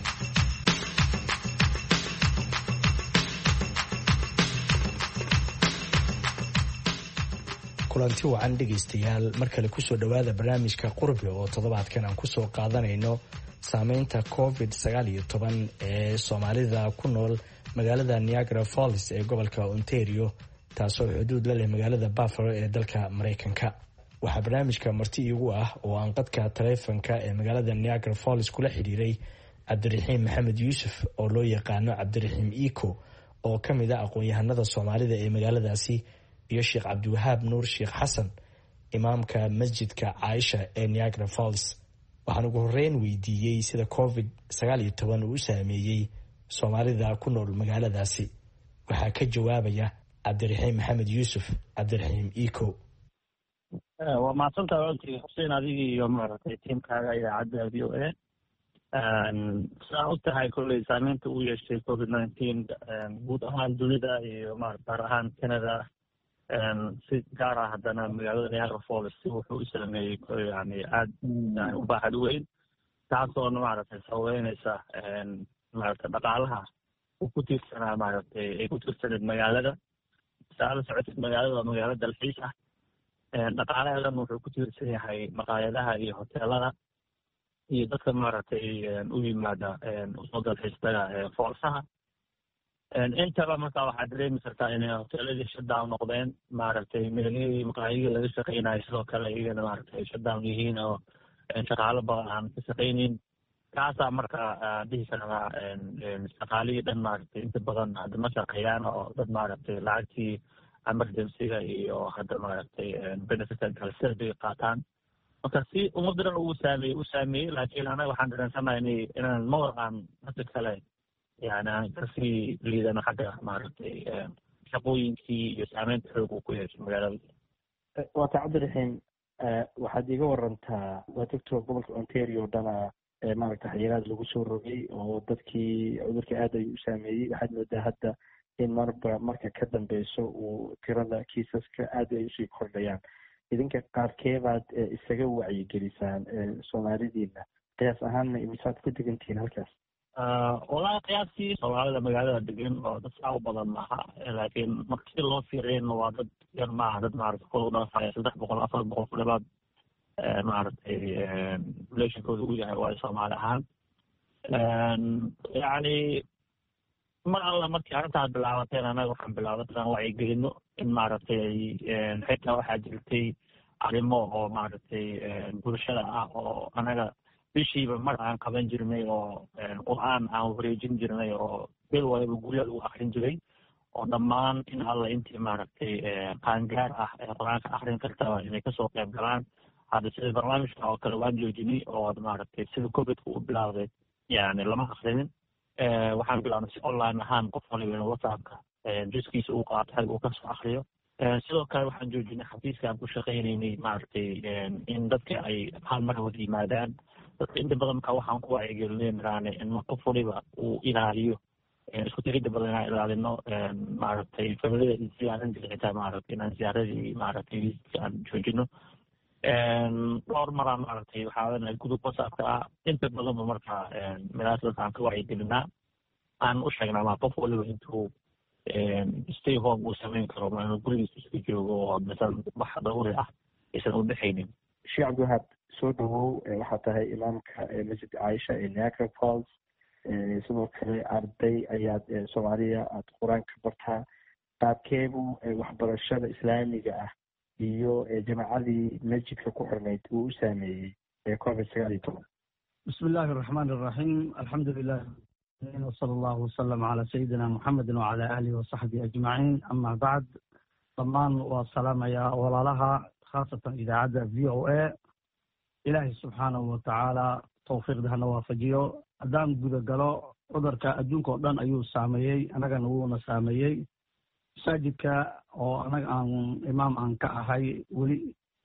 kulanti wacan dhegaystayaal mar kale kusoo dhawaada barnaamijka qurbe oo toddobaadkan aan kusoo qaadanayno saameynta covid sagaal iyo toban ee soomaalida ku nool magaalada Niagara Falls ee gobolka Ontario taasoo xuduud la leh magaalada Buffalo ee dalka Mareykanka. waxaa barnaamijka marti iigu ah oo aan qadka taleefanka ee magaalada Niagara Falls kula xiriiray Cabdiraxiim Maxamed Yuusuf oo loo yaqaano Cabdiraxiim Eco oo ka mid ah aqoon-yahanada Soomaalida ee magaaladaasi iyo Sheekh Cabdiwahaab Nuur Sheekh Xasan imaamka masjidka Caaisha ee Niagara Falls. waxaan ugu horreyn weydiiyey sida covid sagaal iyo toban uu u saameeyey Soomaalida ku nool magaaladaasi. waxaa ka jawaabaya Cabdiraxiim Maxamed Yuusuf. Cabdiraxiim Eco. waa mahadsantahay walaalkii Xuseen adigii iyo maaragtay tiimkaaga idaacadda v o a saa u tahay kolley saameynta uu yeeshay covid nineteen guud ahaan dunida iyo maarata gaar ahaan Canada si gaar ah haddana magaalada Niagara Falls wuxuu u saameeyey yani aad u baaxad weyn taasoona maaragtay sababeynaysa maaragta dhaqaalaha uu ku tiirsanaa maaragtay ay ku tiirsaneed magaalada. saa la socotid magaalada waa magaalo dalxiis ah dhaqaalaheedan wuxuu ku tiirsan yahay maqaayadaha iyo hoteelada iyo dadka maaragtay u yimaada usoo dalxiistaga foolsaha intaba markaa waxaad dareemi kartaa inay hoteeladii shutdown noqdeen maaragtay meelihii maqaayadii laga shaqeynayo sidoo kale iyagana maaragtay shutdown yihiin oo shaqaalo badan aan ka shaqeynin kaasaa marka dhihi karaa shaqaalihii dhan maaragtay inta badan hadda ma shaqeeyaan oo dad maaragtay lacagtii emergencyga iyo hadda maaragtay benefit galsada bay qaataan marka si ummaddan uu saameeyey u saameeyey laakiin anaga waxaan dareensanahay in inaan ma warqaan dadka kale yani aan kasii liidano xagga maaragtay shaqooyinkii iyo saameynta xoog uu ku yeesho magaalada. waata cabdiraxiim waxaad iga warantaa waa doctor gobolka ontario dhana maaragta xayiraad lagu soo rogay oo dadkii cudurka aad ayuu u saameeyey waxaad moodaa hadda in marba marka ka dambeyso uu tirada kiisaska aad ay usii kordhayaan idinka qaarkeebaad isaga wacyigelisaan soomaalidiina qiyaas ahaanna imisaad ku degantihiin halkaas? walahi qiyaastii soomaalida magaalada degan oo dad saa u badan maaha laakiin marka si loo fiiriyana waa dad yar maaha dad maaragta kor u dhaafaya saddex boqol afar boqol ku dhawaad maaragtay populationkooda u yahay waa soomaali ahaan yani mar alla markii arrintaad bilaabateen anaga waxaan bilaabay inaan wacyigelino in maaragtay xitaa waxaa jirtay arrimo oo maaragtay bulshada ah oo anaga bishiiba mar aan qaban jirnay oo qur-aan aan wareejin jirnay oo bil waliba gurya lagu akrin jiray oo dhammaan in alla intii maaragtay qaangaar ah ee qur-aanka akrin karta inay kasoo qayb galaan hadda sida barnaamijka oo kale waan joojinay oo maaragtay sida covidka u bilaawday yani lama akrinin waxaan bilaabnay si online ahaan qof waliba in whatsappka juskiisa uu qaato xag uu kasoo akriyo sidoo kale waxaan joojinay xafiiska aan ku shaqaynaynay maaragtay in dadka ay hal mar wada yimaadaan dadka inta badan marka waxaan ku wacyigelinay maraane in qof waliba uu ilaaliyo isku tirida badan inaan ilaalino maaragtay familiyada ziyaaran jira xitaa maaragtay inaan ziyaaradii maaragtay aan joojino dhowr maraan maaragtay waxaa gudub whatsappka ah inta badanba marka meelahaas aan ka wacyigelinaa aan u sheegnaa ma qof waliba intuu stay home uu samayn karo ma inuu gurigiisa iska joogo oo misal wax daruuri ah aysan u dhexaynin. sheekh cabdiwahaab soo dhawow waxaa tahay imaamka masjid caaisha ee niagara falls sidoo kale arday ayaad soomaaliya aad qur-aan ka bartaa qaabkeebu waxbarashada islaamiga ah iyo jamaacadii masjidka ku xirnayd uu u saameeyey ee covid sagaal iyo toban? bismi illaahi araxmaan iraxiim alxamdu lilah wsala allahu wasalam calaa sayidina muxamedin wacalaa aalihi wasaxbihi ajmaciin ama bacd dhammaan waa salaamayaa walaalaha khaasatan idaacadda v o a ilaahay subxaanahu watacaala tawfiiqda hana waafajiyo haddaan guda galo cudurka adduunka oo dhan ayuu saameeyey annagana wuuna saameeyey masaajidka oo anaga aan imaam aan ka ahay weli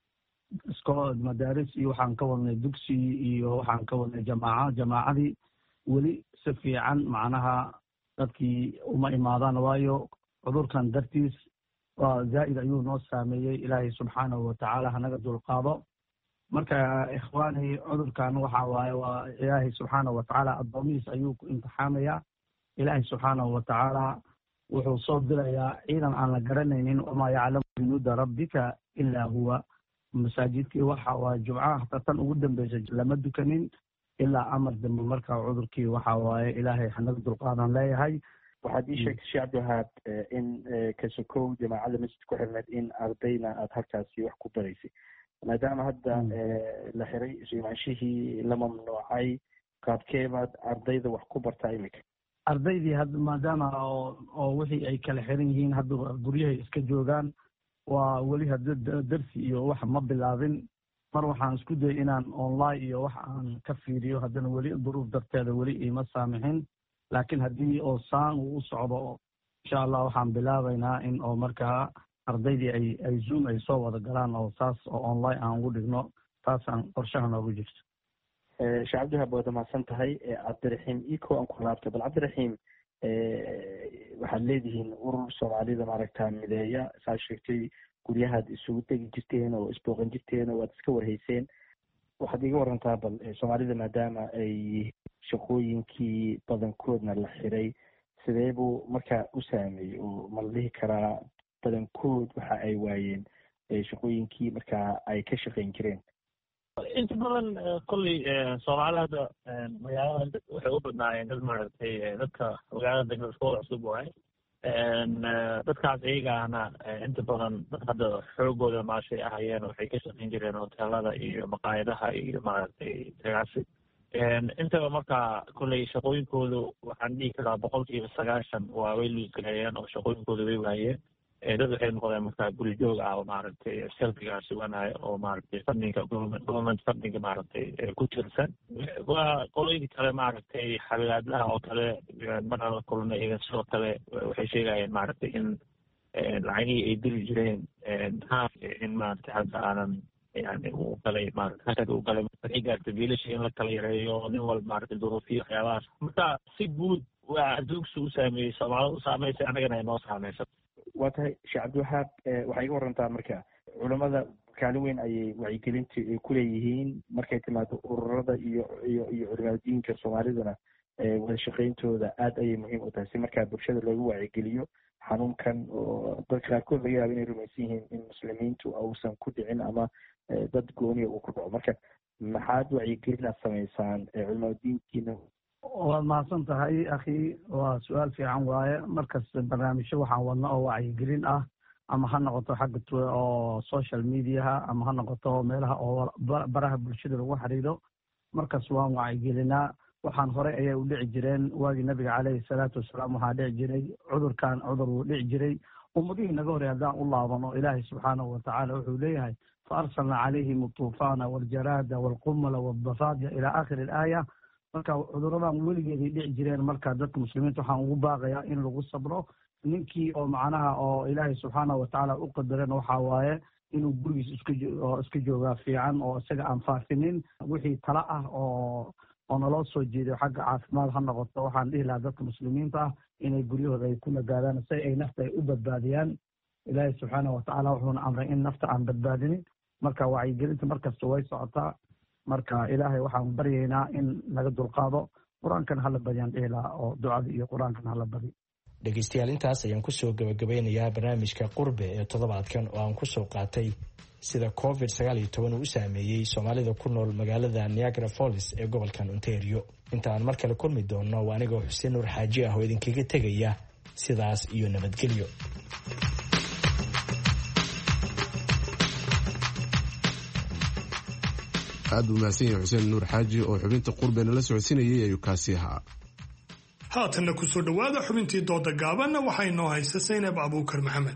isko madaaris iyo waxaan ka wadnay dugsi iyo waxaan ka wadnay jamaaca jamaacadii weli si fiican macnaha dadkii uma imaadaan waayo cudurkan dartiis waa zaa'id ayuu noo saameeyey ilaahay subxaanahu watacaala hanaga dulqaado marka ikhwaani cudurkan waxa waaye waa ilaahay subxaanahu watacaala addoomihiis ayuu ku imtixaamayaa ilaahay subxaanahu watacaala wuxuu soo dilayaa ciidan aan la garanaynin wamaa yaclamu junuuda rabbika ilaa huwa masaajidkii waxa waa jumcaha hataa tan ugu dambeysa lama dukanin ilaa amar dambe marka cudurkii waxa waaye ilaahay hanaga dulqaadan leeyahay. waxaad ii sheegtay sheekh cabdiwahaab in kasokow jamaacada masjid ku xirneed in ardayna aad halkaasi wax ku baraysay maadaama hadda la xiray imaanshihii la mamnuucay qaabkeebaad ardayda wax ku bartaa imika? ardaydii hadda maadaama oo wixii ay kala xiran yihiin hadda guryahay iska joogaan waa weli hadda darsi iyo wax ma bilaabin mar waxaan isku dayay inaan online iyo wax aan ka fiiriyo haddana weli duruuf darteeda weli iima saamixin laakiin haddii oo saan uu u socdo insha allah waxaan bilaabaynaa in oo markaa ardaydii ay ay zoom ay soo wada galaan oo saas oo online aan ugu dhigno taasaan qorshaha noogu jirto. sheekh cabdiwahaab waad mahadsan tahay. cabdiraxiim iko aan ku laabto bal cabdiraxiim waxaad leedihiin urur soomaalida maaragta mideeya saa sheegtay guryahaad isugu tegi jirteen oo isbooqan jirteen oo waad iska warhayseen waxaad iga warantaa bal soomaalida maadaama ay shaqooyinkii badankoodna la xiray sidee buu markaa u saameeyey oo ma la dhihi karaa badankood waxa ay waayeen shaqooyinkii markaa ay ka shaqayn jireen? inta badan kolley soomaalida hadda magaalada waxay u badnaayeen dad maaragtay dadka magaalada degmada iskooda cusub waay dadkaas iyagaana inta badan dad hadda xoogooda maashay ahayeen waxay ka shaqayn jireen hoteelada iyo maqaayadaha iyo maaragtay tagaasi intaba markaa kolley shaqooyinkoodu waxaan dhihi karaa boqolkiiba sagaashan waa way luusgareeyeen oo shaqooyinkooda way waayeen dad waxay noqdeen markaa guri joog ah oo maaragtay selfigaa suganayo oo maaragtay fundinga government fundinga maaragtay ku tirsan waa qolooyinka kale maaragtay xabilaadlaha oo kale marna la kulana iyaga sidoo kale waxay sheegayeen maaragtay in lacagihii ay diri jireen haaf in maaragtay hadda aanan yani uu galay maarata hakad uu galay waxay gaartay biilasha in la kala yareeyo nin walba maaragtay duruufiyo waxyaabahaas marka si guud waa adduugsi u saameeyey soomaalida u saameysay annagana ay noo saameysa waa tahay sheekh cabdiwahaab waxay iga warantaa marka culamada kaalin weyn ayay wacyigelinta kuleeyihiin markay timaado ururada iyo iyo iyo culimaadiinka soomaalidana wada shaqayntooda aad ayay muhiim u tahay si markaa bulshada loogu wacyigeliyo xanuunkan oo dadka qaarkood laga yaaba inay rumaysan yihiin in muslimiintu uusan ku dhicin ama dad gooniya uu ku dhaco marka maxaad wacyigelinaad samaysaan culimaadiinkiina waad mahadsan tahay akhi waa su-aal fiican waaye markas barnaamijyo waxaan wadna oo wacyigelin ah ama ha noqoto xagga oo social mediaha ama ha noqoto meelaha oo baraha bulshada lagu xiriiro markas waan wacyigelinaa waxaan horey ayay u dhici jireen waagii nabiga caleyhi salaatu wasalaam waxaa dhici jiray cudurkan cudur wuu dhici jiray ummadihii naga horey haddaan u laabano ilaahay subxaanahu watacaala wuxuu leeyahay fa arsalna calayhim altuufaana waljaraada waalqumala waaldafaadia ilaa aakhiri alaaya marka cuduradan weligeeday dhici jireen marka dadka muslimiinta waxaan ugu baaqayaa in lagu sabro ninkii oo macnaha oo ilaahay subxaanahu watacaala u qadaran waxaa waaye inuu gurigiis iskaoo iska joogaa fiican oo isaga aan faafinin wixii tala ah oo oo naloo soo jeeday xagga caafimaad ha noqoto waxaan dhihi lahaa dadka muslimiinta ah inay guryahooda ay ku nagaadaan si ay nafta ay u badbaadiyaan ilaahay subxaanahu watacaala wuxuuna amray in nafta aan badbaadinin marka wacyigelinta markasta way socotaa marka ilaahay waxaan baryaynaa in laga dulqaado qur-aankan hala badiyaan dhihi lahaa oo ducada iyo qur-aankan hala badi dhegeystayaal intaas ayaan kusoo gabagabeynayaa barnaamijka qurbe ee toddobaadkan oo aan kusoo qaatay sida covid sagaal iyo toban uu u saameeyey soomaalida ku nool magaalada niagara falls ee gobolkan ontario inta aan mar kale kulmi doonno waa anigoo xuseen nuur xaaji ah oo idinkaga tegaya sidaas iyo nabadgelyo aad buu mahadsan yahay xuseen nuur xaaji oo xubinta qurbeena la socodsiinayay ayuu kaasi ahaa haatanna kusoo dhowaada xubintii dooda gaabanna waxaa inoo haysa saynab abuukar maxamed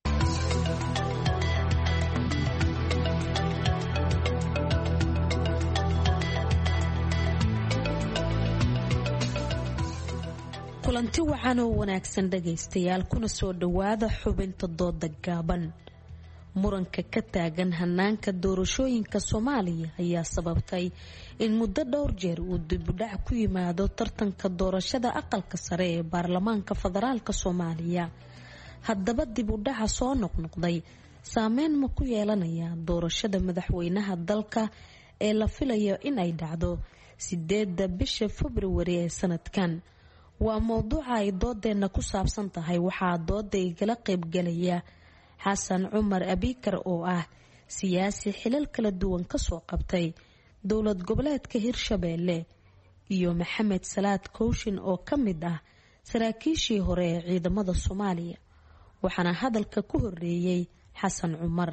kulanti wacan oo wanaagsan dhagaystayaal kuna soo dhowaada xubinta dooda gaaban muranka ka taagan hanaanka doorashooyinka soomaaliya ayaa sababtay in muddo dhowr jeer uu dibudhac ku yimaado tartanka doorashada aqalka sare ee baarlamaanka federaalka soomaaliya haddaba dibudhaca soo noqnoqday saameyn ma ku yeelanaya doorashada madaxweynaha dalka ee la filayo in ay dhacdo sideeda bisha februari ee sanadkan waa mowduuca ay doodeena ku saabsan tahay waxaa dooda igala qaybgalaya xasan cumar abikar oo ah siyaasi xilal kala duwan kasoo qabtay dowlad goboleedka hirshabeelle iyo maxamed salaad kooshin oo ka mid ah saraakiishii hore ee ciidamada soomaaliya waxaana hadalka ku horeeyey xasan cumar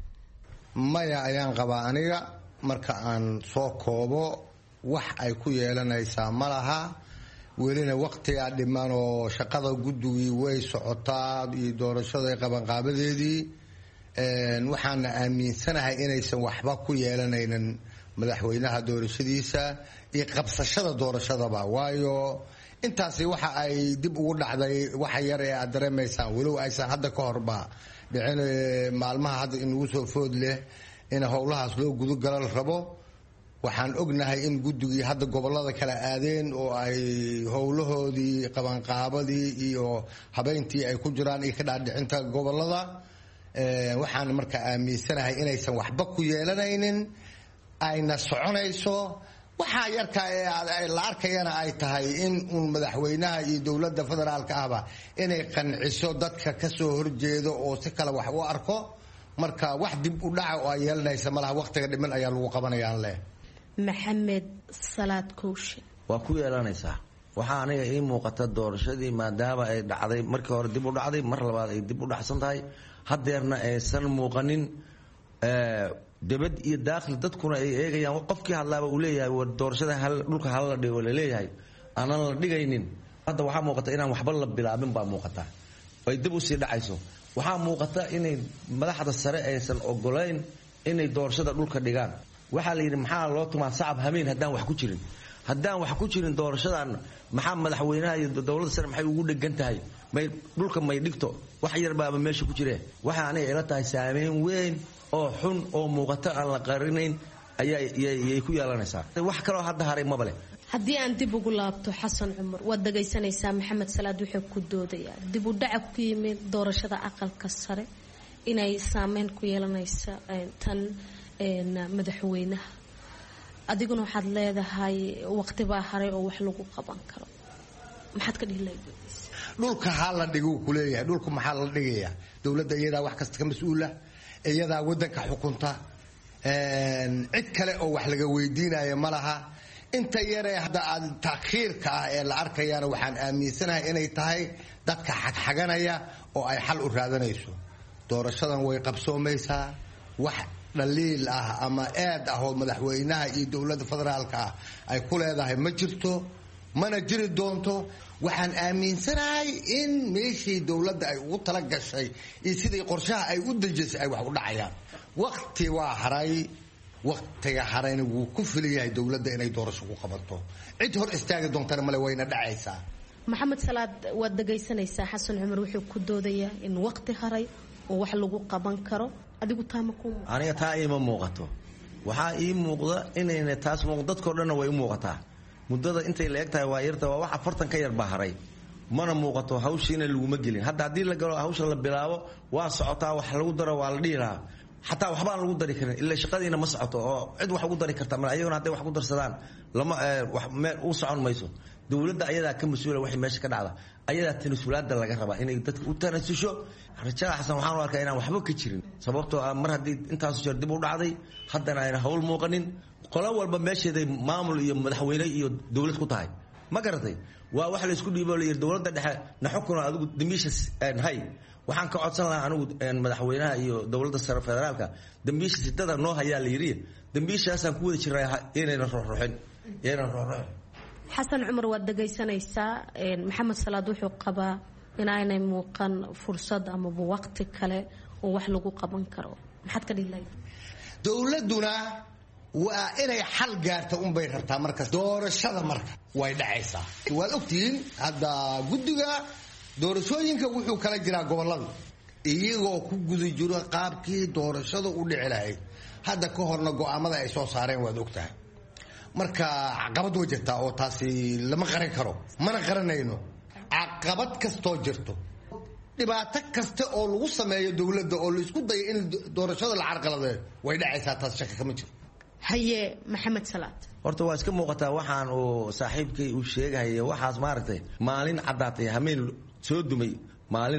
maya ayaan qabaa aniga marka aan soo koobo wax ay ku yeelanaysaa ma laha welina waqtigaa dhiman oo shaqada guddigii way socotaa iyo doorashada qabanqaabadeedii waxaana aaminsanahay inaysan waxba ku yeelanaynin madaxweynaha doorashadiisa iyo qabsashada doorashadaba waayo intaasi waxa ay dib ugu dhacday waxa yar ee aad dareemaysaan walow aysan hadda ka horba dhicin maalmaha hadda inugu soo food leh in howlahaas loo gudugala la rabo waxaan ognahay in guddigii hadda gobolada kala aadeen oo ay howlahoodii qabanqaabadii iyo habeyntii ay ku jiraan iyo ka dhaadhicinta gobolada waxaan marka aaminsanahay inaysan waxba ku yeelanaynin ayna soconayso waxaa yarka ee la arkayana ay tahay in uun madaxweynaha iyo dowladda federaalka ahba inay qanciso dadka kasoo horjeedo oo si kale wax u arko marka wax dib u dhaca oo ay yeelanaysa malaha waqtiga dhiman ayaa lagu qabanayaan leh maxamed salaad kooshe waa ku yeelanaysaa waxaa aniga ii muuqata doorashadii maadaama ay dhacday markii hore dib u dhacday mar labaad ay dib u dhacsan tahay hadeerna aysan muuqanin dibad iyo daakil dadkuna ay eegayaan qofkii hadlaaba uu leeyahay war doorashada hal dhulka hal la dhigo la leeyahay aanan la dhigaynin hadda waxaa muuqata inaan waxba la bilaabin baa muuqata ay dib u sii dhacayso waxaa muuqata inay madaxda sare aysan ogolayn inay doorashada dhulka dhigaan waxaa la yidhi maxaa loo tumaa sacab hameen haddaan wax ku jirin haddaan wax ku jirin doorashadan maxaa madaxweynaha iyo dowladda sare maxay ugu dhegan tahay may dhulka may dhigto wax yar baaba meesha ku jireen waxa aniga ila tahay saameyn weyn oo xun oo muuqata aan la qarinayn ayay ku yeelanaysaa wax kaloo hadda haray maba leh haddii aan dib ugu laabto xasan cumar waad dhagaysanaysaa maxamed salaad wuxuu ku doodayaa dib u dhaca ku yimid doorashada aqalka sare inay saameyn ku yeelanaysa tan madaxweynaha adiguna waxaad leedahay waqti baa haray oo wax lagu qaban karo maxaad ka dhihi lahayd dhulka ha la dhigo ku leeyahay dhulka maxaa la dhigayaa dowladda iyadaa wax kasta ka mas-uula iyadaa waddanka xukunta cid kale oo wax laga weydiinaya ma laha inta yaree hadda aad taakhiirka ah ee la arkayaana waxaan aaminsanahay inay tahay dadka xagxaganaya oo ay xal u raadanayso doorashadan way qabsoomaysaa wax dhaliil ah ama eed ah oo madaxweynaha iyo dowladda federaalka ah ay ku leedahay ma jirto mana jiri doonto waxaan aaminsanahay in meeshii dowladda ay ugu tala gashay iyo sidii qorshaha ay u dejisay ay wax u dhacayaan waqti waa haray waqtiga harayna wuu ku filayahay dowladda inay doorasho ku qabato cid hor istaagi doontana male wayna dhacaysaa maxamed salaad waad dhagaysanaysaa xasan cumar wuxuu ku doodayaa in waqti haray oo wax lagu qaban karo adigu taama ku aniga taa iima muuqato waxaa ii muuqda inayna taas muuqdo dadkoo dhanna way u muuqataa muddada intay la eg tahay waa yarta waa wax afartan ka yar baa haray mana muuqato hawshiina laguma gelin hadda haddii la galo hawsha la bilaabo waa socotaa wax lagu daro waa la dhihi lahaa xataa waxbaan lagu dari karin ilaa shaqadiina ma socoto oo cid wax ugu dari karta mal ayaguna hadday wax ku darsadaan lama wax meel u socon mayso dowladda ayadaa ka mas-uula waxay meesha ka dhacda ayadaa tanasulaada laga rabaa inay dadka u tanasusho rajada xasan waxaan u arkaa inaan waxba ka jirin sababtoo ah mar haddii intaasu jeer dib u dhacday haddana ayna hawl muuqanin qolo walba meesheeday maamul iyo madaxweyne iyo dowlad ku tahay ma garatay waa wax la isku dhiibo la yiri dowladda dhexe na xukuna adigu dambiisha hay waxaan ka codsan lahaa anigu madaxweynaha iyo dowladda sare federaalka dambiisha sidada noo hayaa la yiri dambiishaasaan ku wada jiray inayna ruuxruuxin inayna ruuxruuxin xasan cumar waad dhagaysanaysaa maxamed salaad wuxuu qabaa inaanay muuqan fursad amaba waqti kale oo wax lagu qaban karo maxaad ka dhihi lahayd dowladuna waa inay xal gaarta unbay rabtaa markaas doorashada marka way dhacaysaa waad ogtihiin hadda guddiga doorashooyinka wuxuu kala jiraa gobollada iyagoo ku guda jiro qaabkii doorashada u dhici lahayd hadda ka horna go'aamada ay soo saareen waad ogtahay marka caqabad way jirtaa oo taasi lama qaran karo mana qaranayno caqabad kastoo jirto dhibaato kasta oo lagu sameeyo dowladda oo laisku dayo in doorashada la carqaladeeyo way dhacaysaa taas shaki kama jiro haye maxamed salaad horta waa iska muuqataa waxaan uu saaxiibkay uu sheegahaya waxaas maaragtay maalin caddaatay hameen soo dumay maalin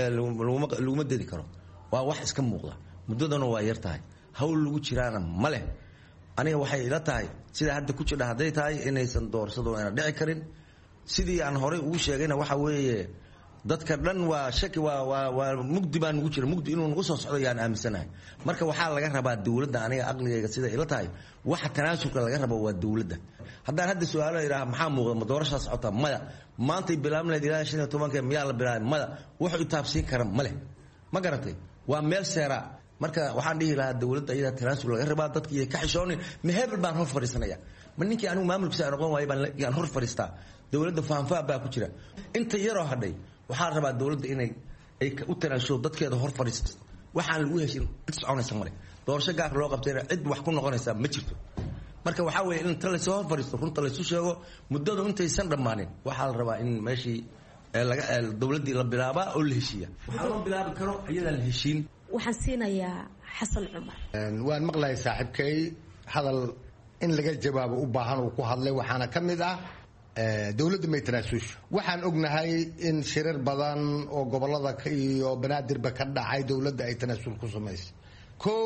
laguma dedi karo waa wax iska muuqda muddadana waa yar tahay hawl lagu jiraana ma leh aniga waxay ila tahay sida hadda ku jidha hadday tahay inaysan doorashadu ayna dhici karin sidii aan horey ugu sheegayna waxa weeye dadka dhan waa shaki waa waa waa mugdi baa nugu jira mugdi inuu nagu soo socdo yaan aaminsanahay marka waxaa laga rabaa dowladda aniga aqligayga sida ila tahay waxa tanaasulka laga rabo waa dowladda haddaan hadda su-aalo idhaha maxaa muuqda ma doorashaa socota maya maantay bilaabn lahayd ilaa shan iyo tobanka miyaa la bilaabay maya wuxuu taabsiin kara ma leh ma garatay waa meel seeraa marka waxaan dhihi lahaa dowladda ayadaa tanaasul laga rabaa dadka iyo ka xishoonin ma hebel baan hor fadhiisanaya ma ninkii anigu maamulkiisa aan noqon waayo baan hor fadhiistaa dowladda fahanfaa baa ku jira inta yaroo hadhay waxaa rabaa dowladda inay ay u tanaasulo dadkeeda hor fadhiisto waxaan lagu heshin cid soconaysa male doorasho gaar loo qabtayna cid wax ku noqonaysaa ma jirto marka waxaa weeye in inta laysoo hor fadhiisto runta laysu sheego muddadu intaysan dhammaanin waxaa la rabaa in meeshii laga dowladdii la bilaabaa oo la heshiiya waxaa loo bilaabi karo iyadaan la heshiin waxaan siinayaa xasan cumar waan maqlahay saaxiibkay hadal in laga jawaabo u baahan uu ku hadlay waxaana ka mid ah dowladda may tanaasusho waxaan ognahay in shirar badan oo gobolada iyo banaadirba ka dhacay dowladda ay tanaasul ku samaysay kow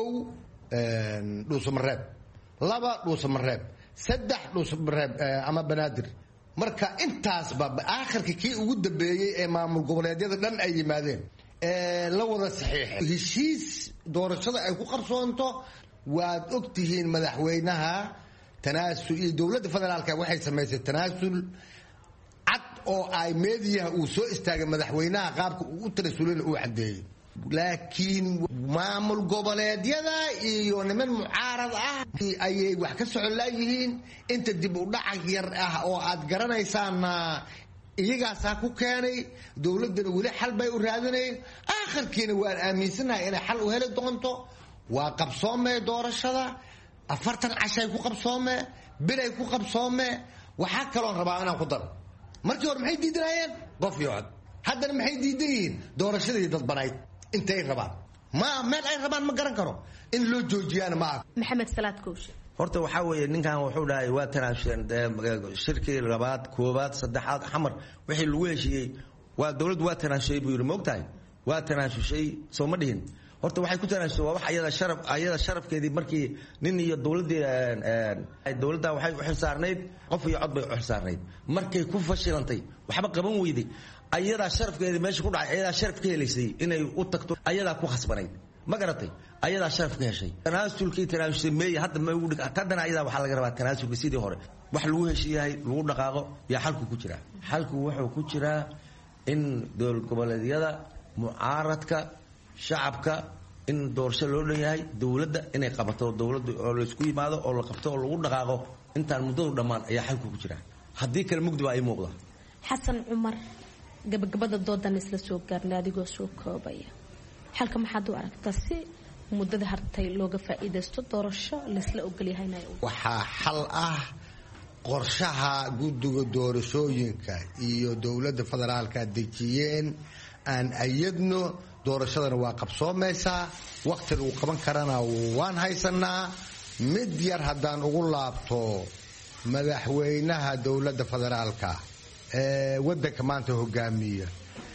dhuusamareeb laba dhuusamareeb saddex dhuusamareeb ama banaadir marka intaasba aakhirka kii ugu dambeeyey ee maamul goboleedyada dhan ay yimaadeen la wada saxiixay heshiis doorashada ay ku qarsoonto waad ogtihiin madaxweynaha tanaasul iyo dowladda federaalka waxay samaysay tanaasul cad oo ay meediyaha uu soo istaagay madaxweynaha qaabka uu u tanaasulana uu cadeeyey laakiin maamul goboleedyada iyo niman mucaarad ah ayay wax ka socon laayihiin inta dib u dhac yar ah oo aad garanaysaana iyagaasaa ku keenay dowladdana weli xal bay u raadinayn aakhirkiina waan aaminsanahay inay xal u heli doonto waa qabsoomee doorashada afartan cashay ku qabsoomee bilay ku qabsoomee waxaa kaloon rabaa inaan ku daro markii hore maxay diidanayeen qof iyo cod haddana maxay diidan yihiin doorashadii dadbanayd intay rabaan ma meel ay rabaan ma garan karo in loo joojiyaana ma aha maxamed salaad kooshe horta waxaa weeye ninkan wuxuu dhahay waa tanaasuleen shirkii labaad koobaad saddexaad xamar wixii lagu heshiiyey waa dowladdu waa tanaasushay buu yidhi moogtahay waa tanaasushay soo ma dhihin horta waxay ku tanaasusay waa wax ayada sharaf ayada sharafkeedii markii nin iyo dowladdii dowladda waxay u xilsaarnayd qof iyo cod bay u xilsaarnayd markay ku fashilantay waxba qaban weyday ayadaa sharafkeedii meesha ku dhacay ayadaa sharaf ka helaysay inay u tagto ayadaa ku khasbanayd ma garatay ayadaa sharaf ka heshay tanaasulkii tanaasulay meeya hadda ma ugu dhig haddana ayadaa waxaa laga rabaa tanaasulka sidii hore wax lagu heshiiyahay lagu dhaqaaqo yaa xalku ku jiraa xalku wuxuu ku jiraa in dowlad goboleedyada mucaaradka shacabka in doorasho loo dhan yahay dowladda inay qabato dowladda oo laysku yimaado oo la qabto oo lagu dhaqaaqo intaan muddadu dhammaan ayaa xalku ku jiraa haddii kale mugdi baa ay muuqda xasan cumar gabagabada doodan isla soo gaarnay adigoo soo koobaya xalka maxaad u aragtaa si muddada hartay looga faa'iidaysto doorasho laysla ogolyahayna waxaa xal ah qorshaha guddiga doorashooyinka iyo dowladda federaalka dejiyeen aan ayadno doorashadana waa qabsoomaysaa waqti lagu qaban karana waan haysanaa mid yar haddaan ugu laabto madaxweynaha dowladda federaalka ee waddanka maanta hogaamiya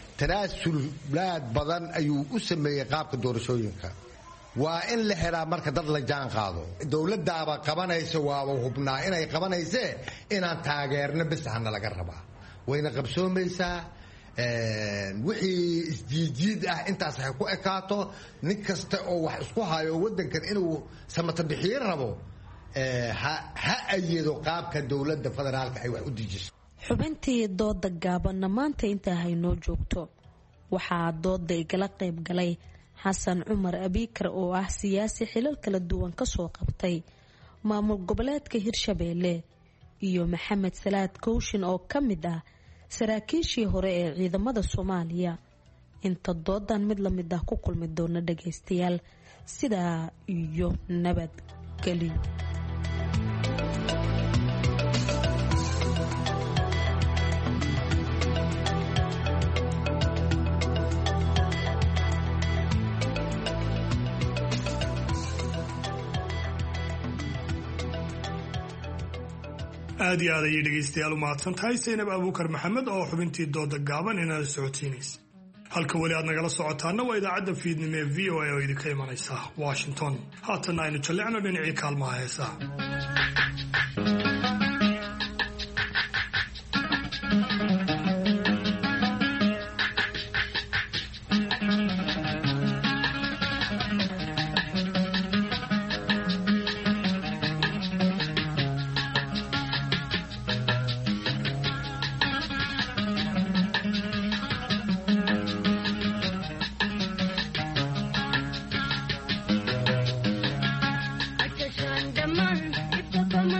tanaasulaad badan ayuu u sameeyey qaabka doorashooyinka waa in la helaa marka dad la jaan qaado dowladdaaba qabanaysa waaba hubnaa inay qabanaysee inaan taageerno bes hana laga rabaa wayna qabsoomaysaa wixii isjiidjiid ah intaas hay ku ekaato nin kasta oo wax isku hayo waddankan inuu samata bixiin rabo ha ayado qaabka dowladda federaalka ay wax u dejiso xubintii dooda gaabanna maanta intaa haynoo joogto waxaa dooda igala qayb galay xasan cumar abiikar oo ah siyaasi xilal kala duwan kasoo qabtay maamul goboleedka hirshabeelle iyo maxamed salaad kooshin oo ka mid ah saraakiishii hore ee ciidamada soomaaliya inta doodan mid la mid ah ku kulmi doona dhagaystayaal sidaa iyo nabadgelyo aad iyo aad ayay dhegaystayaal u mahadsan tahay saynab abuukar maxamed oo xubintii dooda gaaban inala socotiinaysa halka weli aad nagala socotaana waa idaacadda fiidnimo ee v o a oo idinka imanaysa washington haatanna aynu jallicno dhinacii kaalmaha heesaha Come on.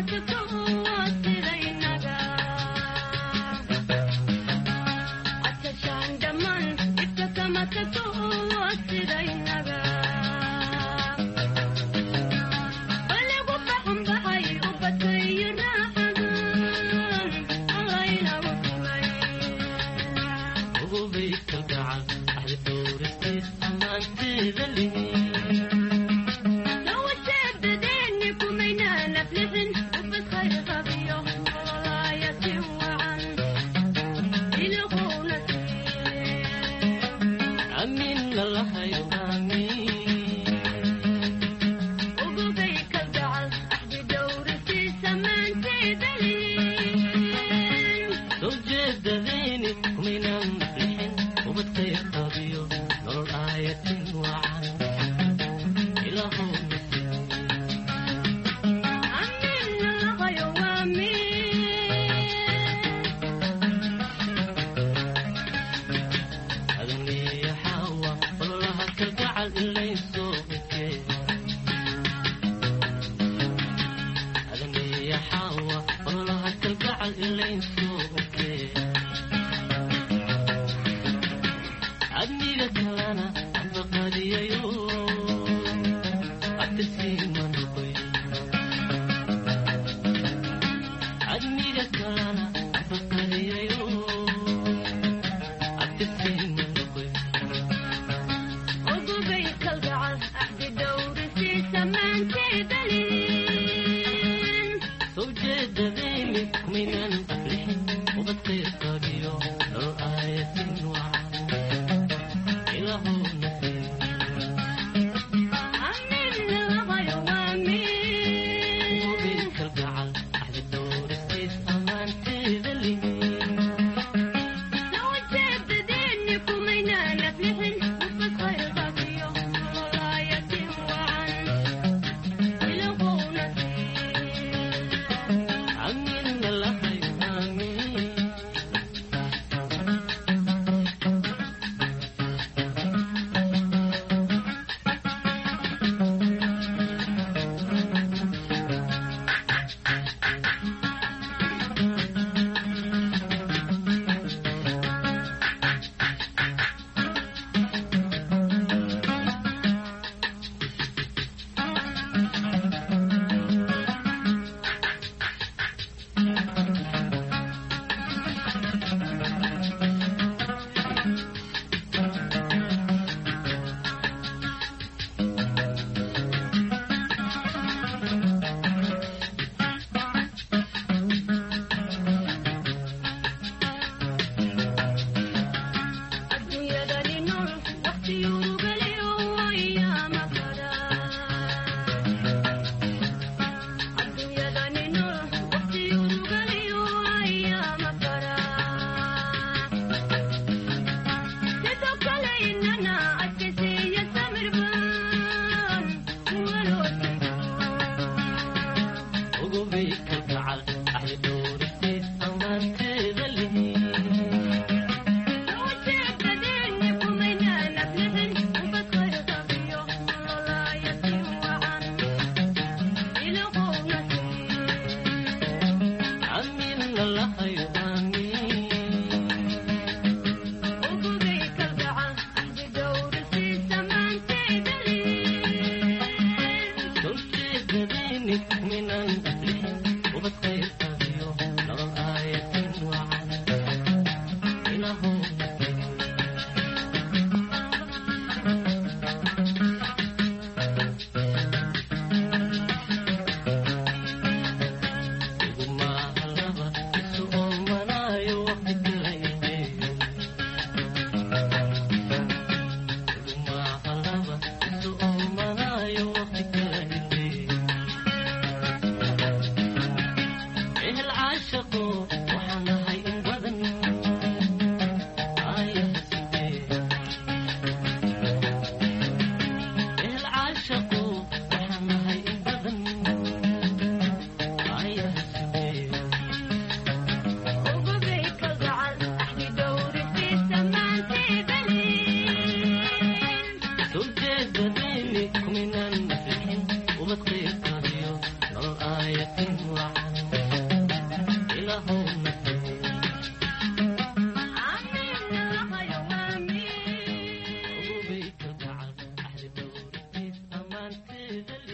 من المفلحين وبتقيت راديو نور آية وعن